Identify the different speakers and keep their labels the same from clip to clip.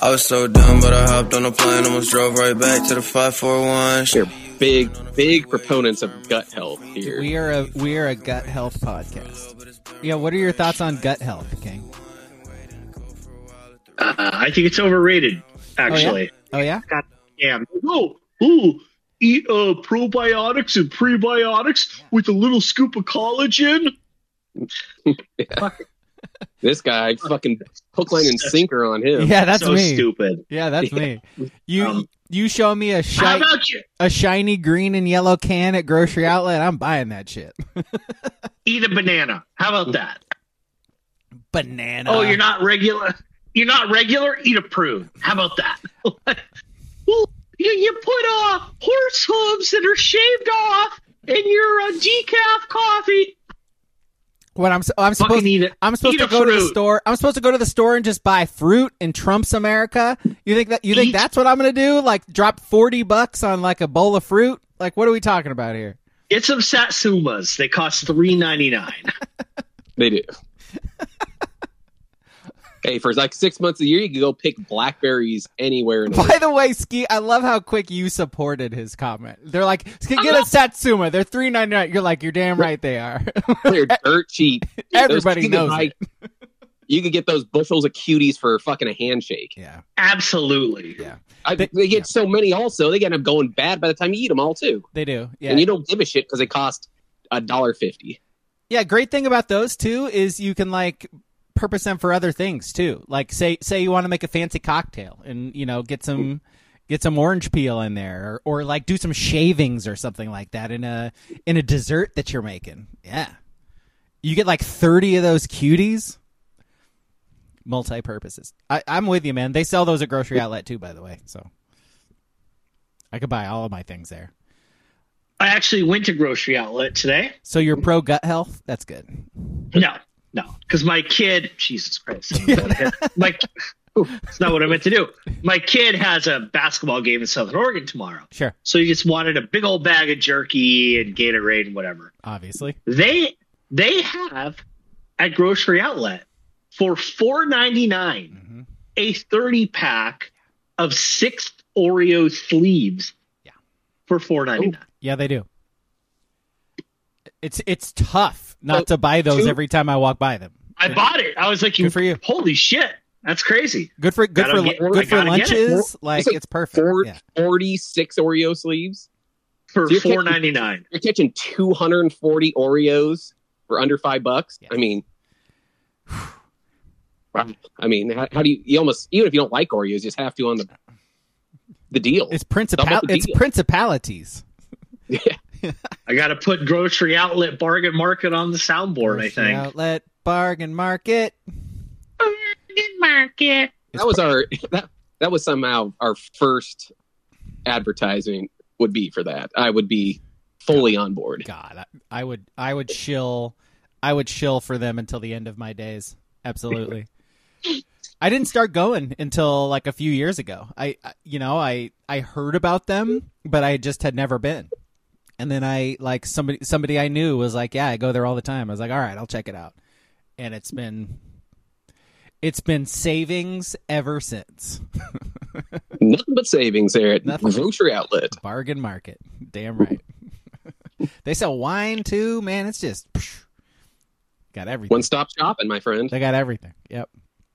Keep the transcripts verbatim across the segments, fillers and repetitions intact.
Speaker 1: I was so dumb, but I hopped on a plane, almost drove right back to the five four one.
Speaker 2: We're big, big proponents of gut health here.
Speaker 3: We are a we are a gut health podcast. Yeah, what are your thoughts on gut health, King?
Speaker 4: Uh, I think it's overrated, actually.
Speaker 3: Oh, yeah? Oh, yeah?
Speaker 4: God damn. Oh, ooh, eat uh, probiotics and prebiotics yeah. with a little scoop of collagen.
Speaker 2: Yeah. This guy, fucking hook, line, and sinker on him.
Speaker 3: Yeah, that's
Speaker 4: so
Speaker 3: me.
Speaker 4: Stupid.
Speaker 3: Yeah, that's
Speaker 4: yeah.
Speaker 3: me. You
Speaker 4: um,
Speaker 3: you show me a shiny, a shiny green and yellow can at grocery outlet, I'm buying that shit.
Speaker 4: Eat a banana. How about that?
Speaker 3: Banana.
Speaker 4: Oh, you're not regular. You're not regular. Eat a prune. How about that? Well, you, you put uh, horse hooves that are shaved off in your uh, decaf coffee.
Speaker 3: What I'm I'm supposed
Speaker 4: eat it.
Speaker 3: I'm supposed
Speaker 4: Eat
Speaker 3: to go
Speaker 4: fruit.
Speaker 3: to the store. I'm supposed to go to the store and just buy fruit in Trump's America. You think that you think
Speaker 4: Eat.
Speaker 3: that's what I'm going to do? Like drop forty bucks on like a bowl of fruit? Like what are we talking about here?
Speaker 4: Get some Satsumas. They cost three ninety-nine.
Speaker 2: They do. Hey, for like six months a year, you can go pick blackberries anywhere. In the
Speaker 3: By
Speaker 2: world.
Speaker 3: the way, Ski, I love how quick you supported his comment. They're like, get a Satsuma. They're three ninety-nine. You're like, you're damn right they are.
Speaker 2: They're dirt cheap.
Speaker 3: Everybody
Speaker 2: those,
Speaker 3: knows
Speaker 2: buy,
Speaker 3: it.
Speaker 2: You could get those bushels of cuties for fucking a handshake.
Speaker 3: Yeah,
Speaker 4: Absolutely.
Speaker 3: yeah.
Speaker 2: I,
Speaker 3: They-
Speaker 2: they, get
Speaker 3: yeah.
Speaker 2: so many. Also, they end up going bad by the time you eat them all too.
Speaker 3: They do. Yeah,
Speaker 2: And you don't give a shit because they cost a dollar fifty.
Speaker 3: yeah. Great thing about those too is you can like purpose them for other things too. Like say say you want to make a fancy cocktail and you know get some get some orange peel in there or, or like do some shavings or something like that in a in a dessert that you're making. Yeah. You get like thirty of those cuties. Multi-purposes. I, I'm with you, man. They sell those at grocery outlet too, by the way. So I could buy all of my things there.
Speaker 4: I actually went to grocery outlet today.
Speaker 3: So you're pro gut health? That's good.
Speaker 4: No, no, because my kid, Jesus Christ, my, ooh, that's not what I meant to do. My kid has a basketball game in Southern Oregon tomorrow.
Speaker 3: Sure.
Speaker 4: So he just wanted a big old bag of jerky and Gatorade and whatever.
Speaker 3: Obviously.
Speaker 4: They they have at grocery outlet for four ninety-nine
Speaker 3: Mm-hmm.
Speaker 4: a thirty pack of six Oreo sleeves.
Speaker 3: Yeah.
Speaker 4: For four ninety-nine.
Speaker 3: Yeah, they do. It's it's tough not
Speaker 2: So,
Speaker 3: to buy those
Speaker 2: two-
Speaker 3: every time I walk by them.
Speaker 4: I bought it. I was like,
Speaker 3: Good for you.
Speaker 4: Holy shit. That's crazy.
Speaker 3: Good for good
Speaker 4: Gotta
Speaker 3: for
Speaker 4: get-
Speaker 3: good
Speaker 4: I
Speaker 3: for
Speaker 4: gotta get it.
Speaker 3: lunches. Like
Speaker 2: It's like
Speaker 3: it's perfect.
Speaker 2: Four,
Speaker 3: Yeah.
Speaker 2: forty-six Oreo sleeves.
Speaker 4: For
Speaker 2: So you're catching-
Speaker 4: four ninety-nine.
Speaker 2: You're catching two hundred forty Oreos for under five bucks.
Speaker 3: Yeah.
Speaker 2: I mean, I mean, how, how do you? You almost even if you don't like Oreos, you just have to on the the deal.
Speaker 3: It's principal
Speaker 2: Double the
Speaker 3: it's
Speaker 2: deal.
Speaker 3: principalities.
Speaker 2: Yeah.
Speaker 4: I got to put grocery outlet bargain market on the soundboard, I think.
Speaker 3: Outlet bargain market.
Speaker 4: Bargain market.
Speaker 2: That was our that that was somehow our first advertising would be for that. I would be fully on board.
Speaker 3: God, I, I would I would shill I would shill for them until the end of my days. Absolutely. I didn't start going until like a few years ago. I, I you know, I I heard about them, but I just had never been. And then I like somebody somebody I knew was like, "Yeah, I go there all the time." I was like, "All right, I'll check it out." And it's been it's been savings ever since.
Speaker 2: Nothing but savings there at
Speaker 3: Nothing.
Speaker 2: grocery outlet.
Speaker 3: Bargain market. Damn right. They sell wine too, man. It's just psh, got everything.
Speaker 2: One stop shopping, my friend.
Speaker 3: They got everything. Yep.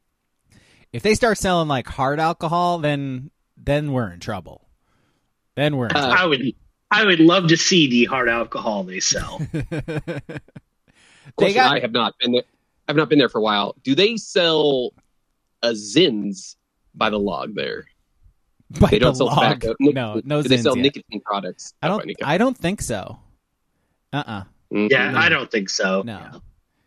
Speaker 3: If they start selling like hard alcohol, then then we're in trouble. Then we're in
Speaker 2: Uh,
Speaker 3: trouble.
Speaker 4: I would I would love to see the hard alcohol they sell.
Speaker 2: Question,
Speaker 3: They got-
Speaker 2: I have not been there. I've not been there for a while. Do they sell a Zins by the log there?
Speaker 3: By
Speaker 2: They don't
Speaker 3: the
Speaker 2: sell
Speaker 3: log.
Speaker 2: tobacco.
Speaker 3: No, no
Speaker 2: Do they
Speaker 3: Zins
Speaker 2: sell
Speaker 3: yet.
Speaker 2: nicotine products?
Speaker 3: I
Speaker 2: by
Speaker 3: don't.
Speaker 2: any kind?
Speaker 3: I don't think so. Uh. uh
Speaker 2: Mhm.
Speaker 4: Yeah,
Speaker 3: No.
Speaker 4: I don't think so.
Speaker 3: No.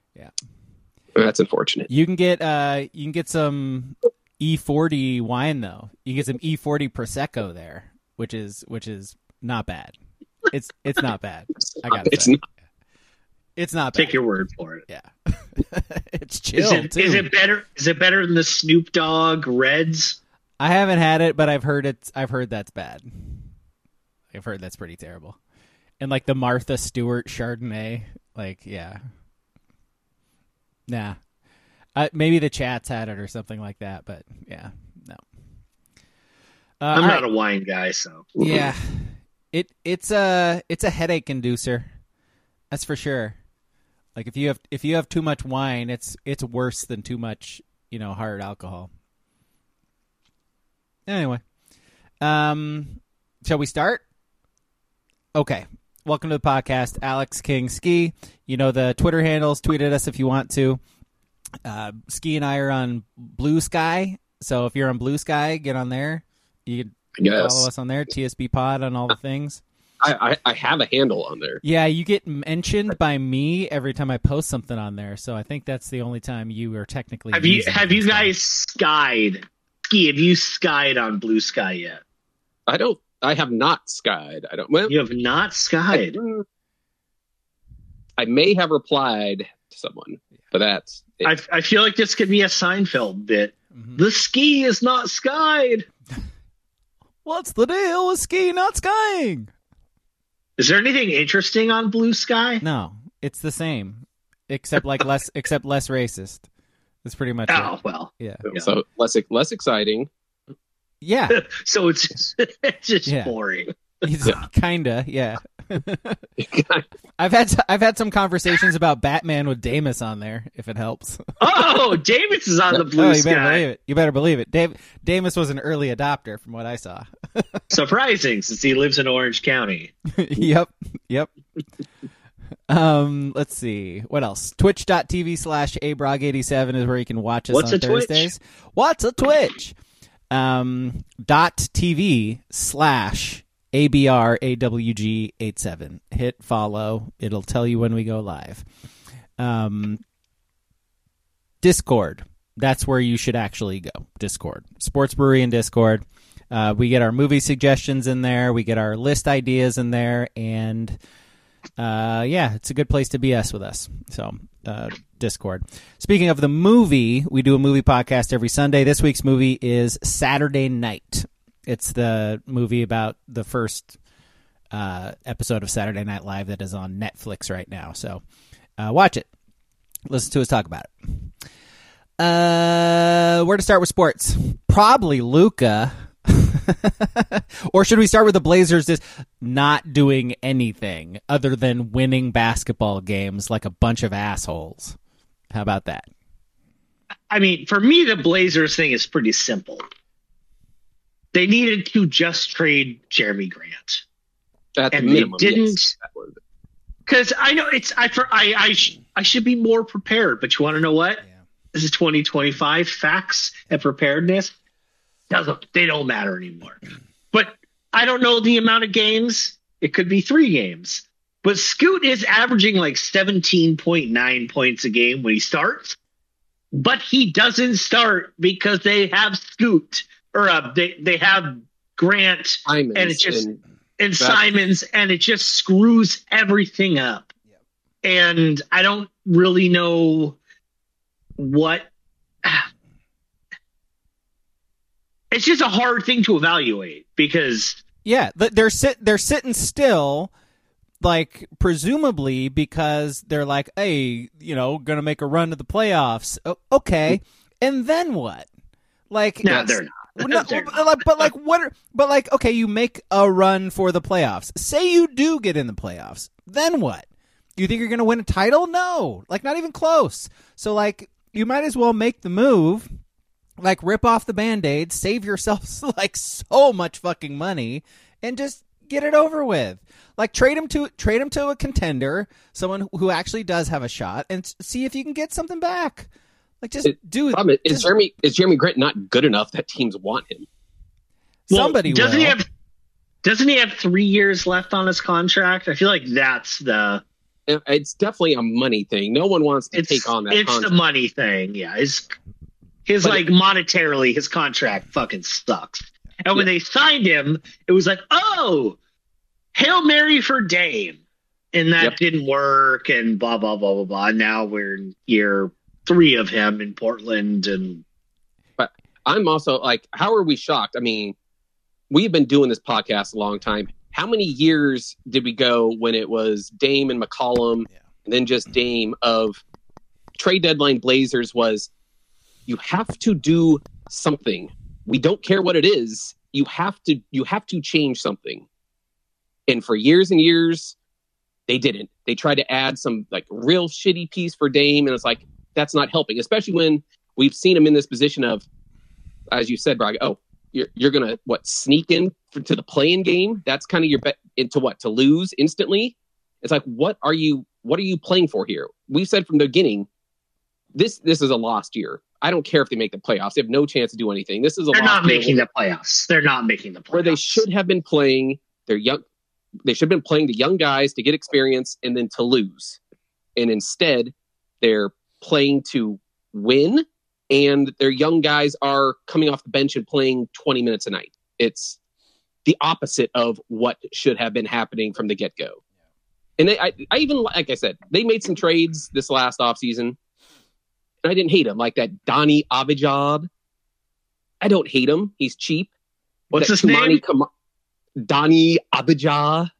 Speaker 2: That's unfortunate.
Speaker 3: You can get. Uh. You can get some E forty wine though. You can get some E forty prosecco there, which is which is not bad. It's it's not bad. I gotta
Speaker 2: It's
Speaker 3: say.
Speaker 2: not.
Speaker 3: It's not bad.
Speaker 4: Take your word for it.
Speaker 3: Yeah. It's chill
Speaker 4: Is it,
Speaker 3: too.
Speaker 4: is it better? Is it better than the Snoop Dogg Reds?
Speaker 3: I haven't had it, but I've heard it's. I've heard that's bad. I've heard that's pretty terrible. And like the Martha Stewart Chardonnay, like yeah, nah. Uh, maybe the Chats had it or something like that, but yeah, no. Uh,
Speaker 4: I'm
Speaker 3: all
Speaker 4: not
Speaker 3: right.
Speaker 4: a wine guy, so
Speaker 3: Yeah, it it's a it's a headache inducer. That's for sure. Like if you have if you have too much wine, it's it's worse than too much, you know, hard alcohol. Anyway, um, shall we start? Okay. Welcome to the podcast, Alex King Ski. You know the Twitter handles. Tweet at us if you want to. Uh, Ski and I are on Blue Sky, so if you're on Blue Sky, get on there. You can
Speaker 2: Yes.
Speaker 3: follow us on there. T S B Pod on all the things.
Speaker 2: I, I, I have a handle on there.
Speaker 3: Yeah, you get mentioned by me every time I post something on there, so I think that's the only time you are technically.
Speaker 4: have you
Speaker 3: using
Speaker 4: have you
Speaker 3: Blue Sky.
Speaker 4: guys skied? Ski, have you skied on Blue Sky yet?
Speaker 2: I don't. I have not skied. I don't. Well,
Speaker 4: You have not skied.
Speaker 2: I, I may have replied to someone, but that's. It.
Speaker 4: I, I feel like this could be a Seinfeld bit.
Speaker 3: Mhm.
Speaker 4: The ski is not skied.
Speaker 3: What's the deal with ski not skiing?
Speaker 4: Is there anything interesting on Blue Sky?
Speaker 3: No, it's the same, except like less, except less racist. That's pretty much
Speaker 4: Oh
Speaker 3: it.
Speaker 4: well.
Speaker 3: Yeah,
Speaker 2: So less less exciting.
Speaker 3: yeah,
Speaker 4: So it's just, it's just
Speaker 3: Yeah.
Speaker 4: boring.
Speaker 3: it's kinda, yeah. I've had I've had some conversations about Batman with Damus on there, if it helps.
Speaker 4: Oh, Davis is on the Blue
Speaker 3: Oh, you better
Speaker 4: Sky.
Speaker 3: believe it. You better believe it. Dave Damus was an early adopter, from what I saw.
Speaker 4: Surprising, since he lives in Orange County.
Speaker 3: Yep. Yep. Um, let's see. What else? Twitch.tv slash abrog87 is where you can watch us
Speaker 4: What's
Speaker 3: on
Speaker 4: a Twitch?
Speaker 3: Thursdays. What's a Twitch? Um, dot TV slash ABRAWG87. Hit follow. It'll tell you when we go live. Um, Discord. That's where you should actually go. Discord. Sports Brewery and Discord. Uh, we get our movie suggestions in there. We get our list ideas in there. And uh, yeah, it's a good place to B S with us. So, uh, Discord. Speaking of the movie, we do a movie podcast every Sunday. This week's movie is Saturday Night. It's the movie about the first uh, episode of Saturday Night Live that is on Netflix right now. So, uh, watch it. Listen to us talk about it. Uh, where to start with sports? Probably Luka. Or should we start with the Blazers just not doing anything other than winning basketball games like a bunch of assholes? How about that?
Speaker 4: I mean, for me, the Blazers thing is pretty simple. They needed to just trade Jeremy Grant.
Speaker 2: At the
Speaker 4: And they
Speaker 2: minimum,
Speaker 4: didn't-
Speaker 2: yes, that was it.
Speaker 4: Because I know it's I for I I, sh- I should be more prepared, but you want to know what?
Speaker 3: Yeah.
Speaker 4: This is twenty twenty-five. Facts and preparedness doesn't they don't matter anymore. But I don't know the amount of games. It could be three games. But Scoot is averaging like seventeen point nine points a game when he starts. But he doesn't start because they have Scoot or uh, they they have Grant
Speaker 2: Simons
Speaker 4: and it just
Speaker 2: and
Speaker 4: and
Speaker 2: That-
Speaker 4: Simons, and it just screws everything up. And I don't really know what. It's just a hard thing to evaluate because
Speaker 3: Yeah, th- they're sit they're sitting still, like presumably because they're like, hey, you know, gonna make a run to the playoffs. O- okay, and then what? Like,
Speaker 4: no,
Speaker 2: Yes.
Speaker 4: they're not.
Speaker 3: Well, no,
Speaker 4: They're
Speaker 3: but
Speaker 4: not.
Speaker 3: like, but like, what? Are, but like, okay, you make a run for the playoffs. Say you do get in the playoffs, then what? Do you think you're going to win a title? No, like not even close. So like, you might as well make the move, like rip off the Band-Aid, save yourself like so much fucking money, and just get it over with. Like trade him to trade him to a contender, someone who actually does have a shot, and s- see if you can get something back. Like just
Speaker 2: It-
Speaker 3: do it.
Speaker 2: problem is, is
Speaker 3: just-
Speaker 2: Jeremy is Jeremy Grant not good enough that teams want him?
Speaker 4: Well,
Speaker 3: Somebody
Speaker 4: doesn't
Speaker 3: will.
Speaker 4: he have? Doesn't he have three years left on his contract? I feel like that's the.
Speaker 2: It- It's definitely a money thing. No one wants to
Speaker 4: It's
Speaker 2: take on that.
Speaker 4: it's
Speaker 2: contract.
Speaker 4: the money thing. Yeah, his his
Speaker 2: But
Speaker 4: like monetarily, his contract fucking sucks. And when they signed him, it was like, oh, Hail Mary for Dame, and that
Speaker 2: Yep.
Speaker 4: didn't work, and blah blah blah blah blah. Now we're in year three of him in Portland, and
Speaker 2: I'm also like, how are we shocked? I mean, we've been doing this podcast a long time. How many years did we go when it was Dame and McCollum,
Speaker 3: Yeah.
Speaker 2: and then just Dame of trade deadline Blazers was, you have to do something. We don't care what it is. you have to you have to change something. And for years and years, they didn't. They tried to add some like real shitty piece for Dame, and it's like that's not helping, especially when we've seen him in this position of, as you said, Bragg, oh, you're you're gonna what sneak in for, to the play-in game? That's kind of your bet into what to lose instantly. It's like, what are you what are you playing for here? We've said from the beginning, this this is a lost year. I don't care if they make the playoffs; they have no chance to do anything. This is a
Speaker 4: They're
Speaker 2: lost
Speaker 4: not
Speaker 2: year
Speaker 4: making the playoffs. They're not making the playoffs.
Speaker 2: where they should have been playing their young. They should have been playing the young guys to get experience and then to lose, and instead they're playing to win. And their young guys are coming off the bench and playing twenty minutes a night. It's the opposite of what should have been happening from the get-go. And they, I, I even, like I said, they made some trades this last offseason, and I didn't hate him. Like that Donnie Abijad. I don't hate him. He's cheap.
Speaker 4: What's
Speaker 2: that
Speaker 4: his name?
Speaker 2: Kam- Donnie Abijah.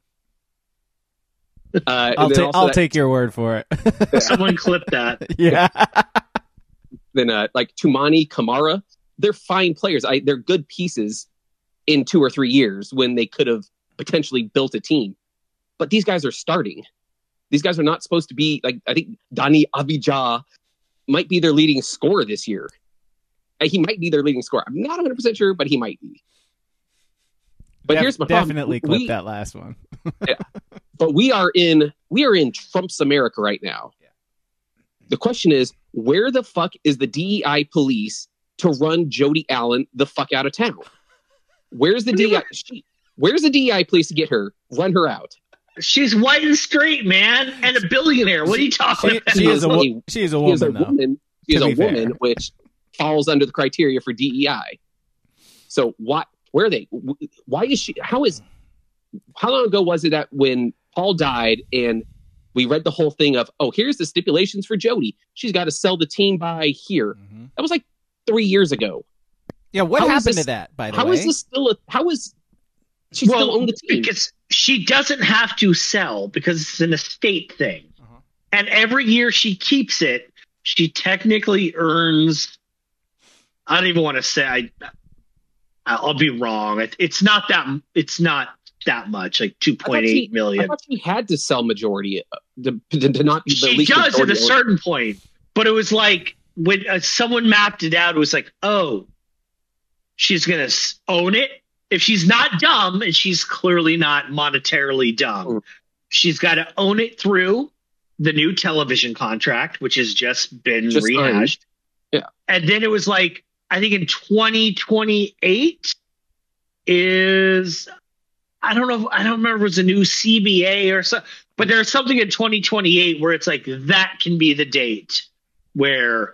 Speaker 2: Uh,
Speaker 3: I'll, ta- I'll that, take your word for it.
Speaker 4: Someone clip that.
Speaker 3: Yeah.
Speaker 2: Then uh, like Tumani Kamara, they're fine players. I, they're good pieces in two or three years when they could have potentially built a team. But these guys are starting. These guys are not supposed to be like, I think Donnie Abijah might be their leading scorer this year. Uh, he might be their leading scorer. I'm not one hundred percent sure, but he might be. But
Speaker 3: Def-
Speaker 2: here's my
Speaker 3: definitely
Speaker 2: problem.
Speaker 3: clip
Speaker 2: We,
Speaker 3: that last one.
Speaker 2: yeah. But we are in we are in Trump's America right now. Yeah. The question is, where the fuck is the D E I police to run Jody Allen the fuck out of town? Where's the D E I? She, where's the D E I police to get her, run her out?
Speaker 4: She's white and straight, man, and a billionaire. What are you talking
Speaker 3: she,
Speaker 4: about?
Speaker 3: she is a wo- she is a woman.
Speaker 2: She is a
Speaker 3: though,
Speaker 2: woman. She is a
Speaker 3: fair.
Speaker 2: woman, which falls under the criteria for D E I. So what? Where are they? Why is she? How is? How long ago was it that when Paul died and we read the whole thing of, oh, here's the stipulations for Jody. She's got to sell the team by here. Mm-hmm. That was like three years ago.
Speaker 3: Yeah, what
Speaker 2: how
Speaker 3: happened
Speaker 2: this,
Speaker 3: to that, by the
Speaker 2: how
Speaker 3: way?
Speaker 2: How is this still a... How is... She well, still own the team?
Speaker 4: Because she doesn't have to sell because it's an estate thing. Uh-huh. And every year she keeps it, she technically earns... I don't even want to say... I, I'll be wrong. It's not that... It's not... that much, like two point eight million.
Speaker 2: I thought she had to sell majority to, to, to not be the
Speaker 4: she
Speaker 2: least
Speaker 4: does at a
Speaker 2: owner.
Speaker 4: certain point, but it was like when uh, someone mapped it out, it was like, oh, she's gonna own it. If she's not dumb, and she's clearly not monetarily dumb, mm. she's got to own it through the new television contract, which has just been just rehashed.
Speaker 2: Earned. Yeah,
Speaker 4: and then it was like, I think in twenty twenty-eight is. I don't know. If, I don't remember if it was a new C B A or so, but there's something in twenty twenty-eight where it's like that can be the date where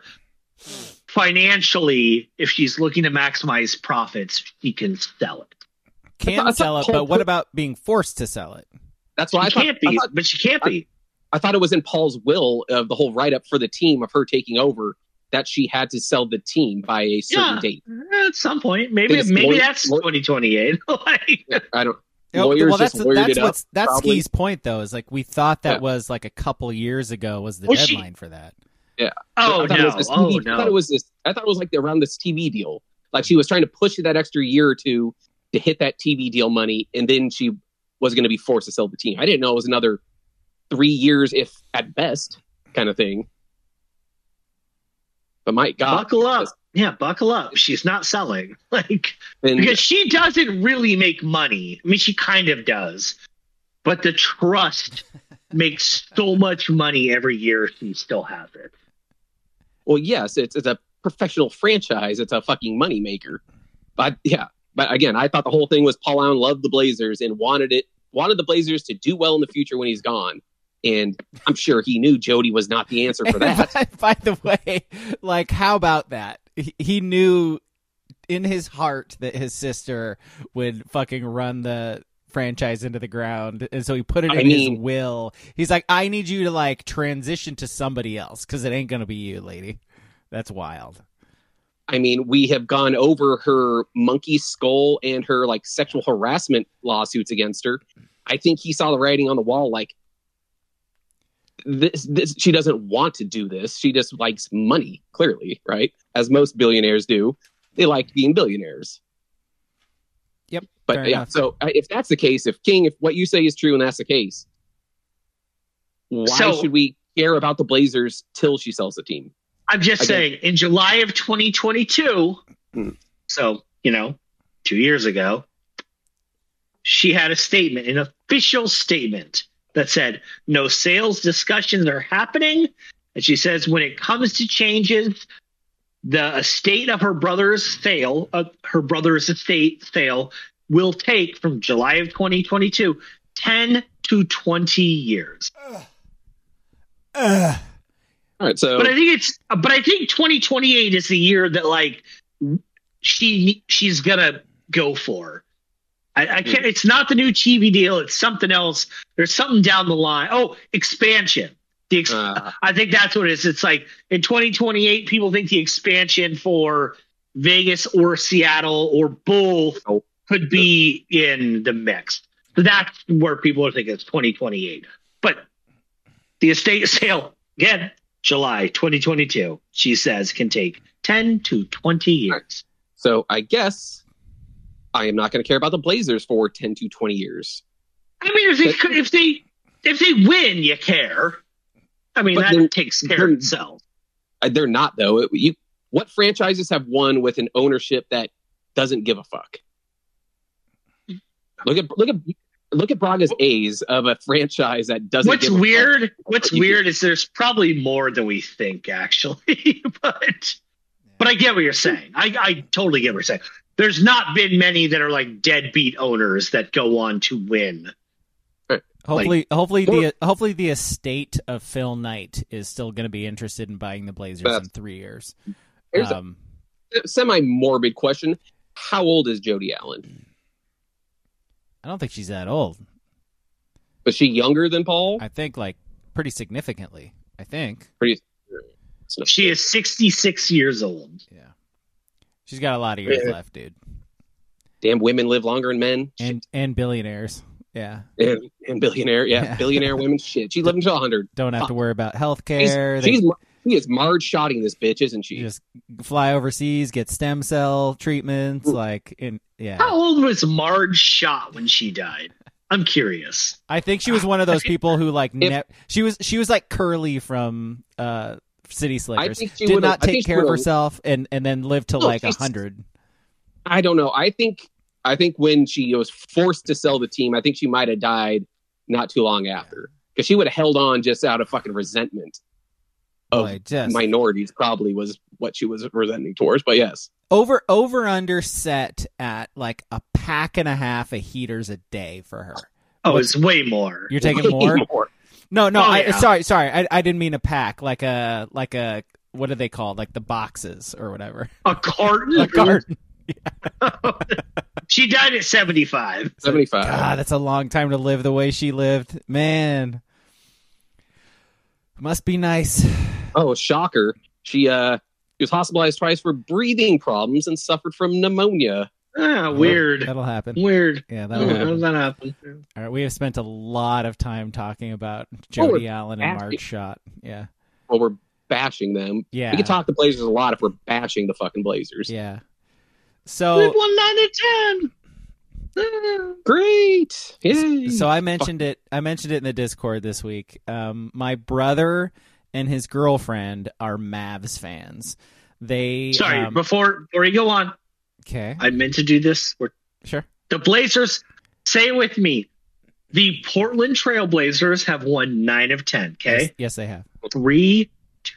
Speaker 4: financially, if she's looking to maximize profits, she can sell it.
Speaker 3: Can thought, sell it, but what about being forced to sell it?
Speaker 2: That's why
Speaker 4: she
Speaker 2: I
Speaker 4: can't
Speaker 2: thought,
Speaker 4: be,
Speaker 2: I thought,
Speaker 4: but she can't
Speaker 2: I,
Speaker 4: be.
Speaker 2: I thought it was in Paul's will of the whole write-up for the team of her taking over that she had to sell the team by a certain
Speaker 4: yeah,
Speaker 2: date.
Speaker 4: At some point, maybe maybe
Speaker 2: lawyer,
Speaker 4: that's
Speaker 2: lawyer,
Speaker 4: twenty twenty-eight. like,
Speaker 2: yeah, I don't.
Speaker 3: Lawyers well, that's
Speaker 2: just lawyered
Speaker 3: that's
Speaker 2: it
Speaker 3: what's
Speaker 2: up,
Speaker 3: that's
Speaker 2: probably.
Speaker 3: Ski's point though. Is like we thought that
Speaker 2: yeah.
Speaker 3: was like a couple years ago was the
Speaker 4: well,
Speaker 3: deadline
Speaker 4: she,
Speaker 3: for that.
Speaker 2: Yeah.
Speaker 4: Oh
Speaker 2: I thought
Speaker 4: no.
Speaker 2: It was this
Speaker 4: oh
Speaker 2: T V,
Speaker 4: no.
Speaker 2: I thought it was this. I thought it was like around this T V deal. Like she was trying to push it that extra year or two to hit that T V deal money, and then she was going to be forced to sell the team. I didn't know it was another three years, if at best, kind of thing. But my God,
Speaker 4: buckle up. Yeah, buckle up. She's not selling. Like
Speaker 2: and,
Speaker 4: because she doesn't really make money. I mean, she kind of does. But the trust makes so much money every year she still has it.
Speaker 2: Well, yes, it's it's a professional franchise. It's a fucking moneymaker. But yeah, but again, I thought the whole thing was Paul Allen loved the Blazers and wanted it wanted the Blazers to do well in the future when he's gone. And I'm sure he knew Jody was not the answer for that.
Speaker 3: by, by the way, like, how about that? He, he knew in his heart that his sister would fucking run the franchise into the ground. And so he put it in I mean, his will. He's like, I need you to, like, transition to somebody else because it ain't going to be you, lady. That's wild.
Speaker 2: I mean, we have gone over her monkey skull and her, like, sexual harassment lawsuits against her. I think he saw the writing on the wall, like, This, this, she doesn't want to do this. She just likes money, clearly, right? As most billionaires do. They like being billionaires.
Speaker 3: Yep.
Speaker 2: But
Speaker 3: fair
Speaker 2: yeah,
Speaker 3: enough.
Speaker 2: so uh, if that's the case, if King, if what you say is true and that's the case, why
Speaker 4: So-
Speaker 2: should we care about the Blazers till she sells the team?
Speaker 4: I'm just
Speaker 2: Again.
Speaker 4: saying, in July of twenty twenty-two,
Speaker 2: Hmm.
Speaker 4: so, you know, two years ago, she had a statement, an official statement that said, no sales discussions are happening. And she says, when it comes to changes, the estate of her brother's sale, uh, her brother's estate sale will take from July of twenty twenty-two, ten to twenty years.
Speaker 3: Ugh.
Speaker 2: All right, so
Speaker 4: But I think it's, but I think twenty twenty-eight is the year that like she she's gonna go for. I, I can't. It's not the new T V deal. It's something else. There's something down the line. Oh, expansion. The ex-
Speaker 2: Uh.
Speaker 4: I think that's what it is. It's like in twenty twenty-eight, people think the expansion for Vegas or Seattle or both
Speaker 2: Oh.
Speaker 4: could be in the mix. So that's where people are thinking it's twenty twenty-eight. But the estate sale again. July twenty twenty-two, she says, can take ten to twenty years.
Speaker 2: so I guess I am not going to care about the Blazers for ten to twenty years.
Speaker 4: I mean, if they could- if they if they win, you care. I mean,
Speaker 2: But
Speaker 4: that
Speaker 2: then-
Speaker 4: takes care
Speaker 2: then-
Speaker 4: of itself.
Speaker 2: Uh, They're not though. It- you, what franchises have won with an ownership that doesn't give a fuck? Look at look at look at Braga's A's of a franchise that doesn't.
Speaker 4: What's
Speaker 2: give a
Speaker 4: weird?
Speaker 2: Fuck.
Speaker 4: What's
Speaker 2: You-
Speaker 4: weird is there's probably more than we think, actually. but but I get what you're saying. I I totally get what you're saying. There's not been many that are like deadbeat owners that go on to win.
Speaker 3: Hopefully, hopefully
Speaker 2: Well-
Speaker 3: the hopefully the estate of Phil Knight is still going to be interested in buying the Blazers
Speaker 2: That's-
Speaker 3: in three years.
Speaker 2: Here's a
Speaker 3: Um,
Speaker 2: semi morbid question: how old is Jody Allen?
Speaker 3: I don't think she's that old.
Speaker 2: Was she younger than Paul?
Speaker 3: I think like pretty significantly. I think.
Speaker 2: Pretty. it's not-
Speaker 4: She is sixty-six years old.
Speaker 3: Yeah. She's got a lot of years
Speaker 2: Yeah.
Speaker 3: left, dude.
Speaker 2: Damn, women live longer than men.
Speaker 3: And and billionaires. Yeah.
Speaker 2: And, and billionaire, yeah,
Speaker 3: Yeah.
Speaker 2: billionaire women. Shit, she lived until one hundred.
Speaker 3: Don't have to worry about health
Speaker 2: She's,
Speaker 3: care.
Speaker 2: she's she is Marge shotting this bitch, isn't she?
Speaker 3: just fly overseas, get stem cell treatments, like in yeah.
Speaker 4: How old was Marge Schott when she died? I'm curious.
Speaker 3: I think she was one of those people who like ne- she was she was like Curly from uh City Slickers.
Speaker 2: think she
Speaker 3: Did
Speaker 2: would've-
Speaker 3: not
Speaker 2: I think
Speaker 3: take
Speaker 2: she
Speaker 3: care of
Speaker 2: would've-
Speaker 3: herself and and then lived to
Speaker 2: No,
Speaker 3: like a
Speaker 2: she's-
Speaker 3: hundred.
Speaker 2: I don't know. I think I think when she was forced to sell the team, I think she might have died not too long after because she would have held on just out of fucking resentment of
Speaker 3: Boy, just
Speaker 2: minorities. Probably was what she was resenting towards. But yes,
Speaker 3: over over under set at like a pack and a half of heaters a day for her.
Speaker 4: Oh, it's way more.
Speaker 3: You're taking
Speaker 2: Way
Speaker 3: more?
Speaker 2: more.
Speaker 3: No, no,
Speaker 4: Oh,
Speaker 3: I,
Speaker 4: yeah.
Speaker 3: sorry, sorry. I, I didn't mean a pack, like a like a what are they called? Like the boxes or whatever.
Speaker 4: A carton.
Speaker 3: A carton.
Speaker 4: She died at seventy-five.
Speaker 2: seventy-five.
Speaker 3: God, that's a long time to live the way she lived. Man. Must be nice.
Speaker 2: Oh, shocker! She uh she was hospitalized twice for breathing problems and suffered from pneumonia.
Speaker 4: Ah, weird.
Speaker 3: That'll happen.
Speaker 4: Weird.
Speaker 3: Yeah, that'll
Speaker 4: How
Speaker 3: happen.
Speaker 4: does that happen?
Speaker 3: All right, we have spent a lot of time talking about Jody
Speaker 2: we're
Speaker 3: Allen and
Speaker 2: asking-
Speaker 3: Marge Schott. Yeah.
Speaker 2: Well, we're bashing them.
Speaker 3: Yeah.
Speaker 2: We can talk the Blazers a lot if we're bashing the fucking Blazers.
Speaker 3: Yeah.
Speaker 4: We
Speaker 3: So
Speaker 4: won nine to ten. Ah.
Speaker 2: Great. Yay.
Speaker 3: so I mentioned it I mentioned it in the Discord this week. Um my brother and his girlfriend are Mavs fans. They
Speaker 4: Sorry,
Speaker 3: um,
Speaker 4: before before you go on,
Speaker 3: okay.
Speaker 4: I meant to do this. We're,
Speaker 3: Sure.
Speaker 4: the Blazers, say it with me. The Portland Trailblazers have won nine of ten. Okay,
Speaker 3: Yes, yes they have.
Speaker 4: three. Two.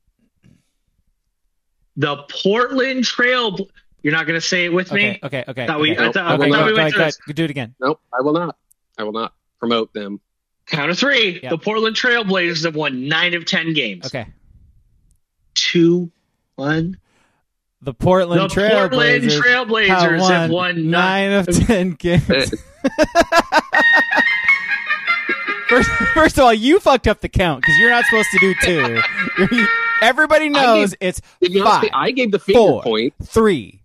Speaker 4: The Portland Trail. You're not going to say it with
Speaker 3: Okay,
Speaker 4: me.
Speaker 3: okay, okay.
Speaker 4: Thought we-
Speaker 3: okay.
Speaker 2: I thought- I
Speaker 3: okay,
Speaker 2: thought
Speaker 3: go-
Speaker 2: we
Speaker 3: go-
Speaker 4: went
Speaker 3: go-
Speaker 4: through this.
Speaker 3: go- do it again.
Speaker 2: Nope, I will not. I will not promote them.
Speaker 4: Count of three.
Speaker 3: Yep.
Speaker 4: The Portland Trailblazers have won nine of ten games.
Speaker 3: Okay.
Speaker 4: Two, one.
Speaker 3: The Portland
Speaker 4: The Portland
Speaker 3: Trailblazers
Speaker 4: Trailblazers have won
Speaker 3: nine of ten games. First, first of all, you fucked up the count because you're not supposed to do two. You're- everybody knows it's
Speaker 2: To be honest,
Speaker 3: five,
Speaker 2: I gave the finger
Speaker 3: four,
Speaker 2: point.
Speaker 3: three.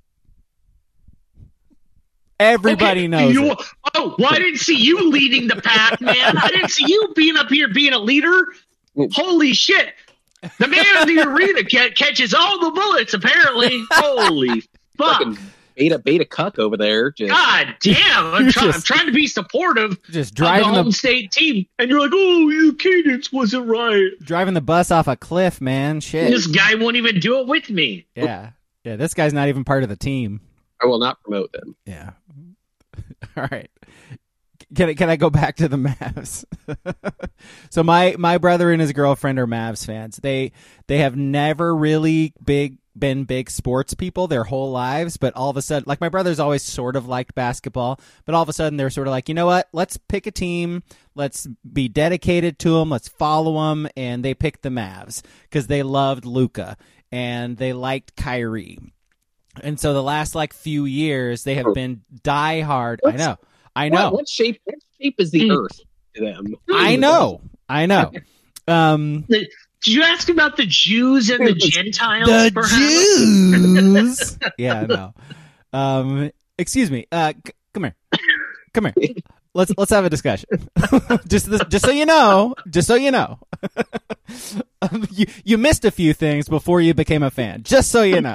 Speaker 3: Everybody
Speaker 4: Okay,
Speaker 3: knows
Speaker 4: you-
Speaker 3: it.
Speaker 4: Oh, well, I didn't see you leading the pack, man. I didn't see you being up here being a leader. Holy shit. The man of the arena ca- catches all the bullets, apparently. Holy fuck.
Speaker 2: Fucking beta beta cuck over there. Just,
Speaker 4: God damn! I'm, try, I'm
Speaker 3: Just-
Speaker 4: trying to be supportive
Speaker 3: Just
Speaker 4: of
Speaker 3: driving
Speaker 4: the home
Speaker 3: the
Speaker 4: state team, and you're like, "Oh, your cadence wasn't right."
Speaker 3: driving the bus off a cliff, man. Shit.
Speaker 4: This guy won't even do it with me.
Speaker 3: Yeah, yeah. This guy's not even part of the team.
Speaker 2: I will not promote them.
Speaker 3: Yeah. All right. Can I, can I go back to the Mavs? So my, my brother and his girlfriend are Mavs fans. They they have never really big been big sports people their whole lives, but all of a sudden, like my brother's always sort of liked basketball, but all of a sudden they're sort of like, you know what? Let's pick a team. Let's be dedicated to them. Let's follow them, and they picked the Mavs because they loved Luka and they liked Kyrie. And so the last like few years they have been diehard. I know. I know.
Speaker 2: What, what shape? What shape is the
Speaker 4: Mm.
Speaker 2: Earth to them?
Speaker 3: I know. I know. Um,
Speaker 4: Did you ask about the Jews and the Gentiles?
Speaker 3: the
Speaker 4: perhaps?
Speaker 3: Jews. Yeah, I know. Um, excuse me. Uh, c- come here. Come here. Let's let's have a discussion. just this, just so you know. Just so you know. um, you you missed a few things before you became a fan. Just so you know.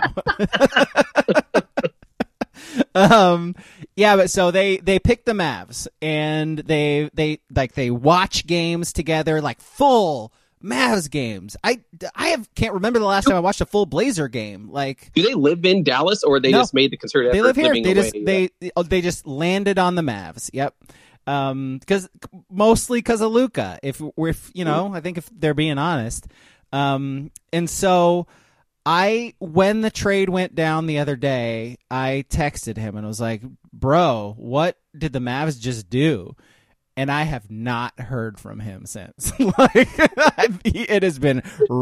Speaker 3: um yeah but so they they pick the Mavs, and they they like they watch games together, like full Mavs games. I I have can't remember the last time I watched a full Blazer game. Like,
Speaker 2: Do they live in Dallas, or they
Speaker 3: No.
Speaker 2: just made the concerted effort
Speaker 3: they live here.
Speaker 2: living
Speaker 3: They
Speaker 2: away?
Speaker 3: just they oh, they just landed on the Mavs. Yep. Um, because mostly because of Luka. If if you know, I think if they're being honest. Um, and so I when the trade went down the other day, I texted him and was like, "Bro, what did the Mavs just do?" And I have not heard from him since. Like, it has been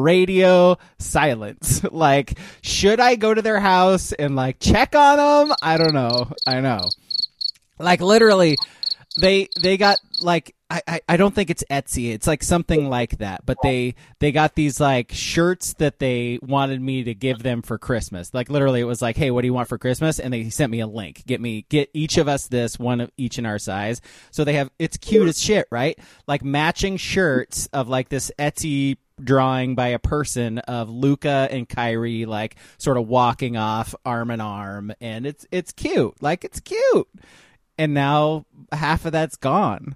Speaker 3: radio silence. Like, should I go to their house and like check on them? I don't know. I know. Like, literally, they they got like I, I, I don't think it's Etsy. It's like something like that. But they they got these like shirts that they wanted me to give them for Christmas. Like, literally, it was like, hey, what do you want for Christmas? And they sent me a link. Get me get each of us this, one of each in our size. So they have it's cute as shit, right? Like matching shirts of like this Etsy drawing by a person of Luka and Kyrie like sort of walking off arm in arm, and it's it's cute. Like, it's cute. And now half of that's gone.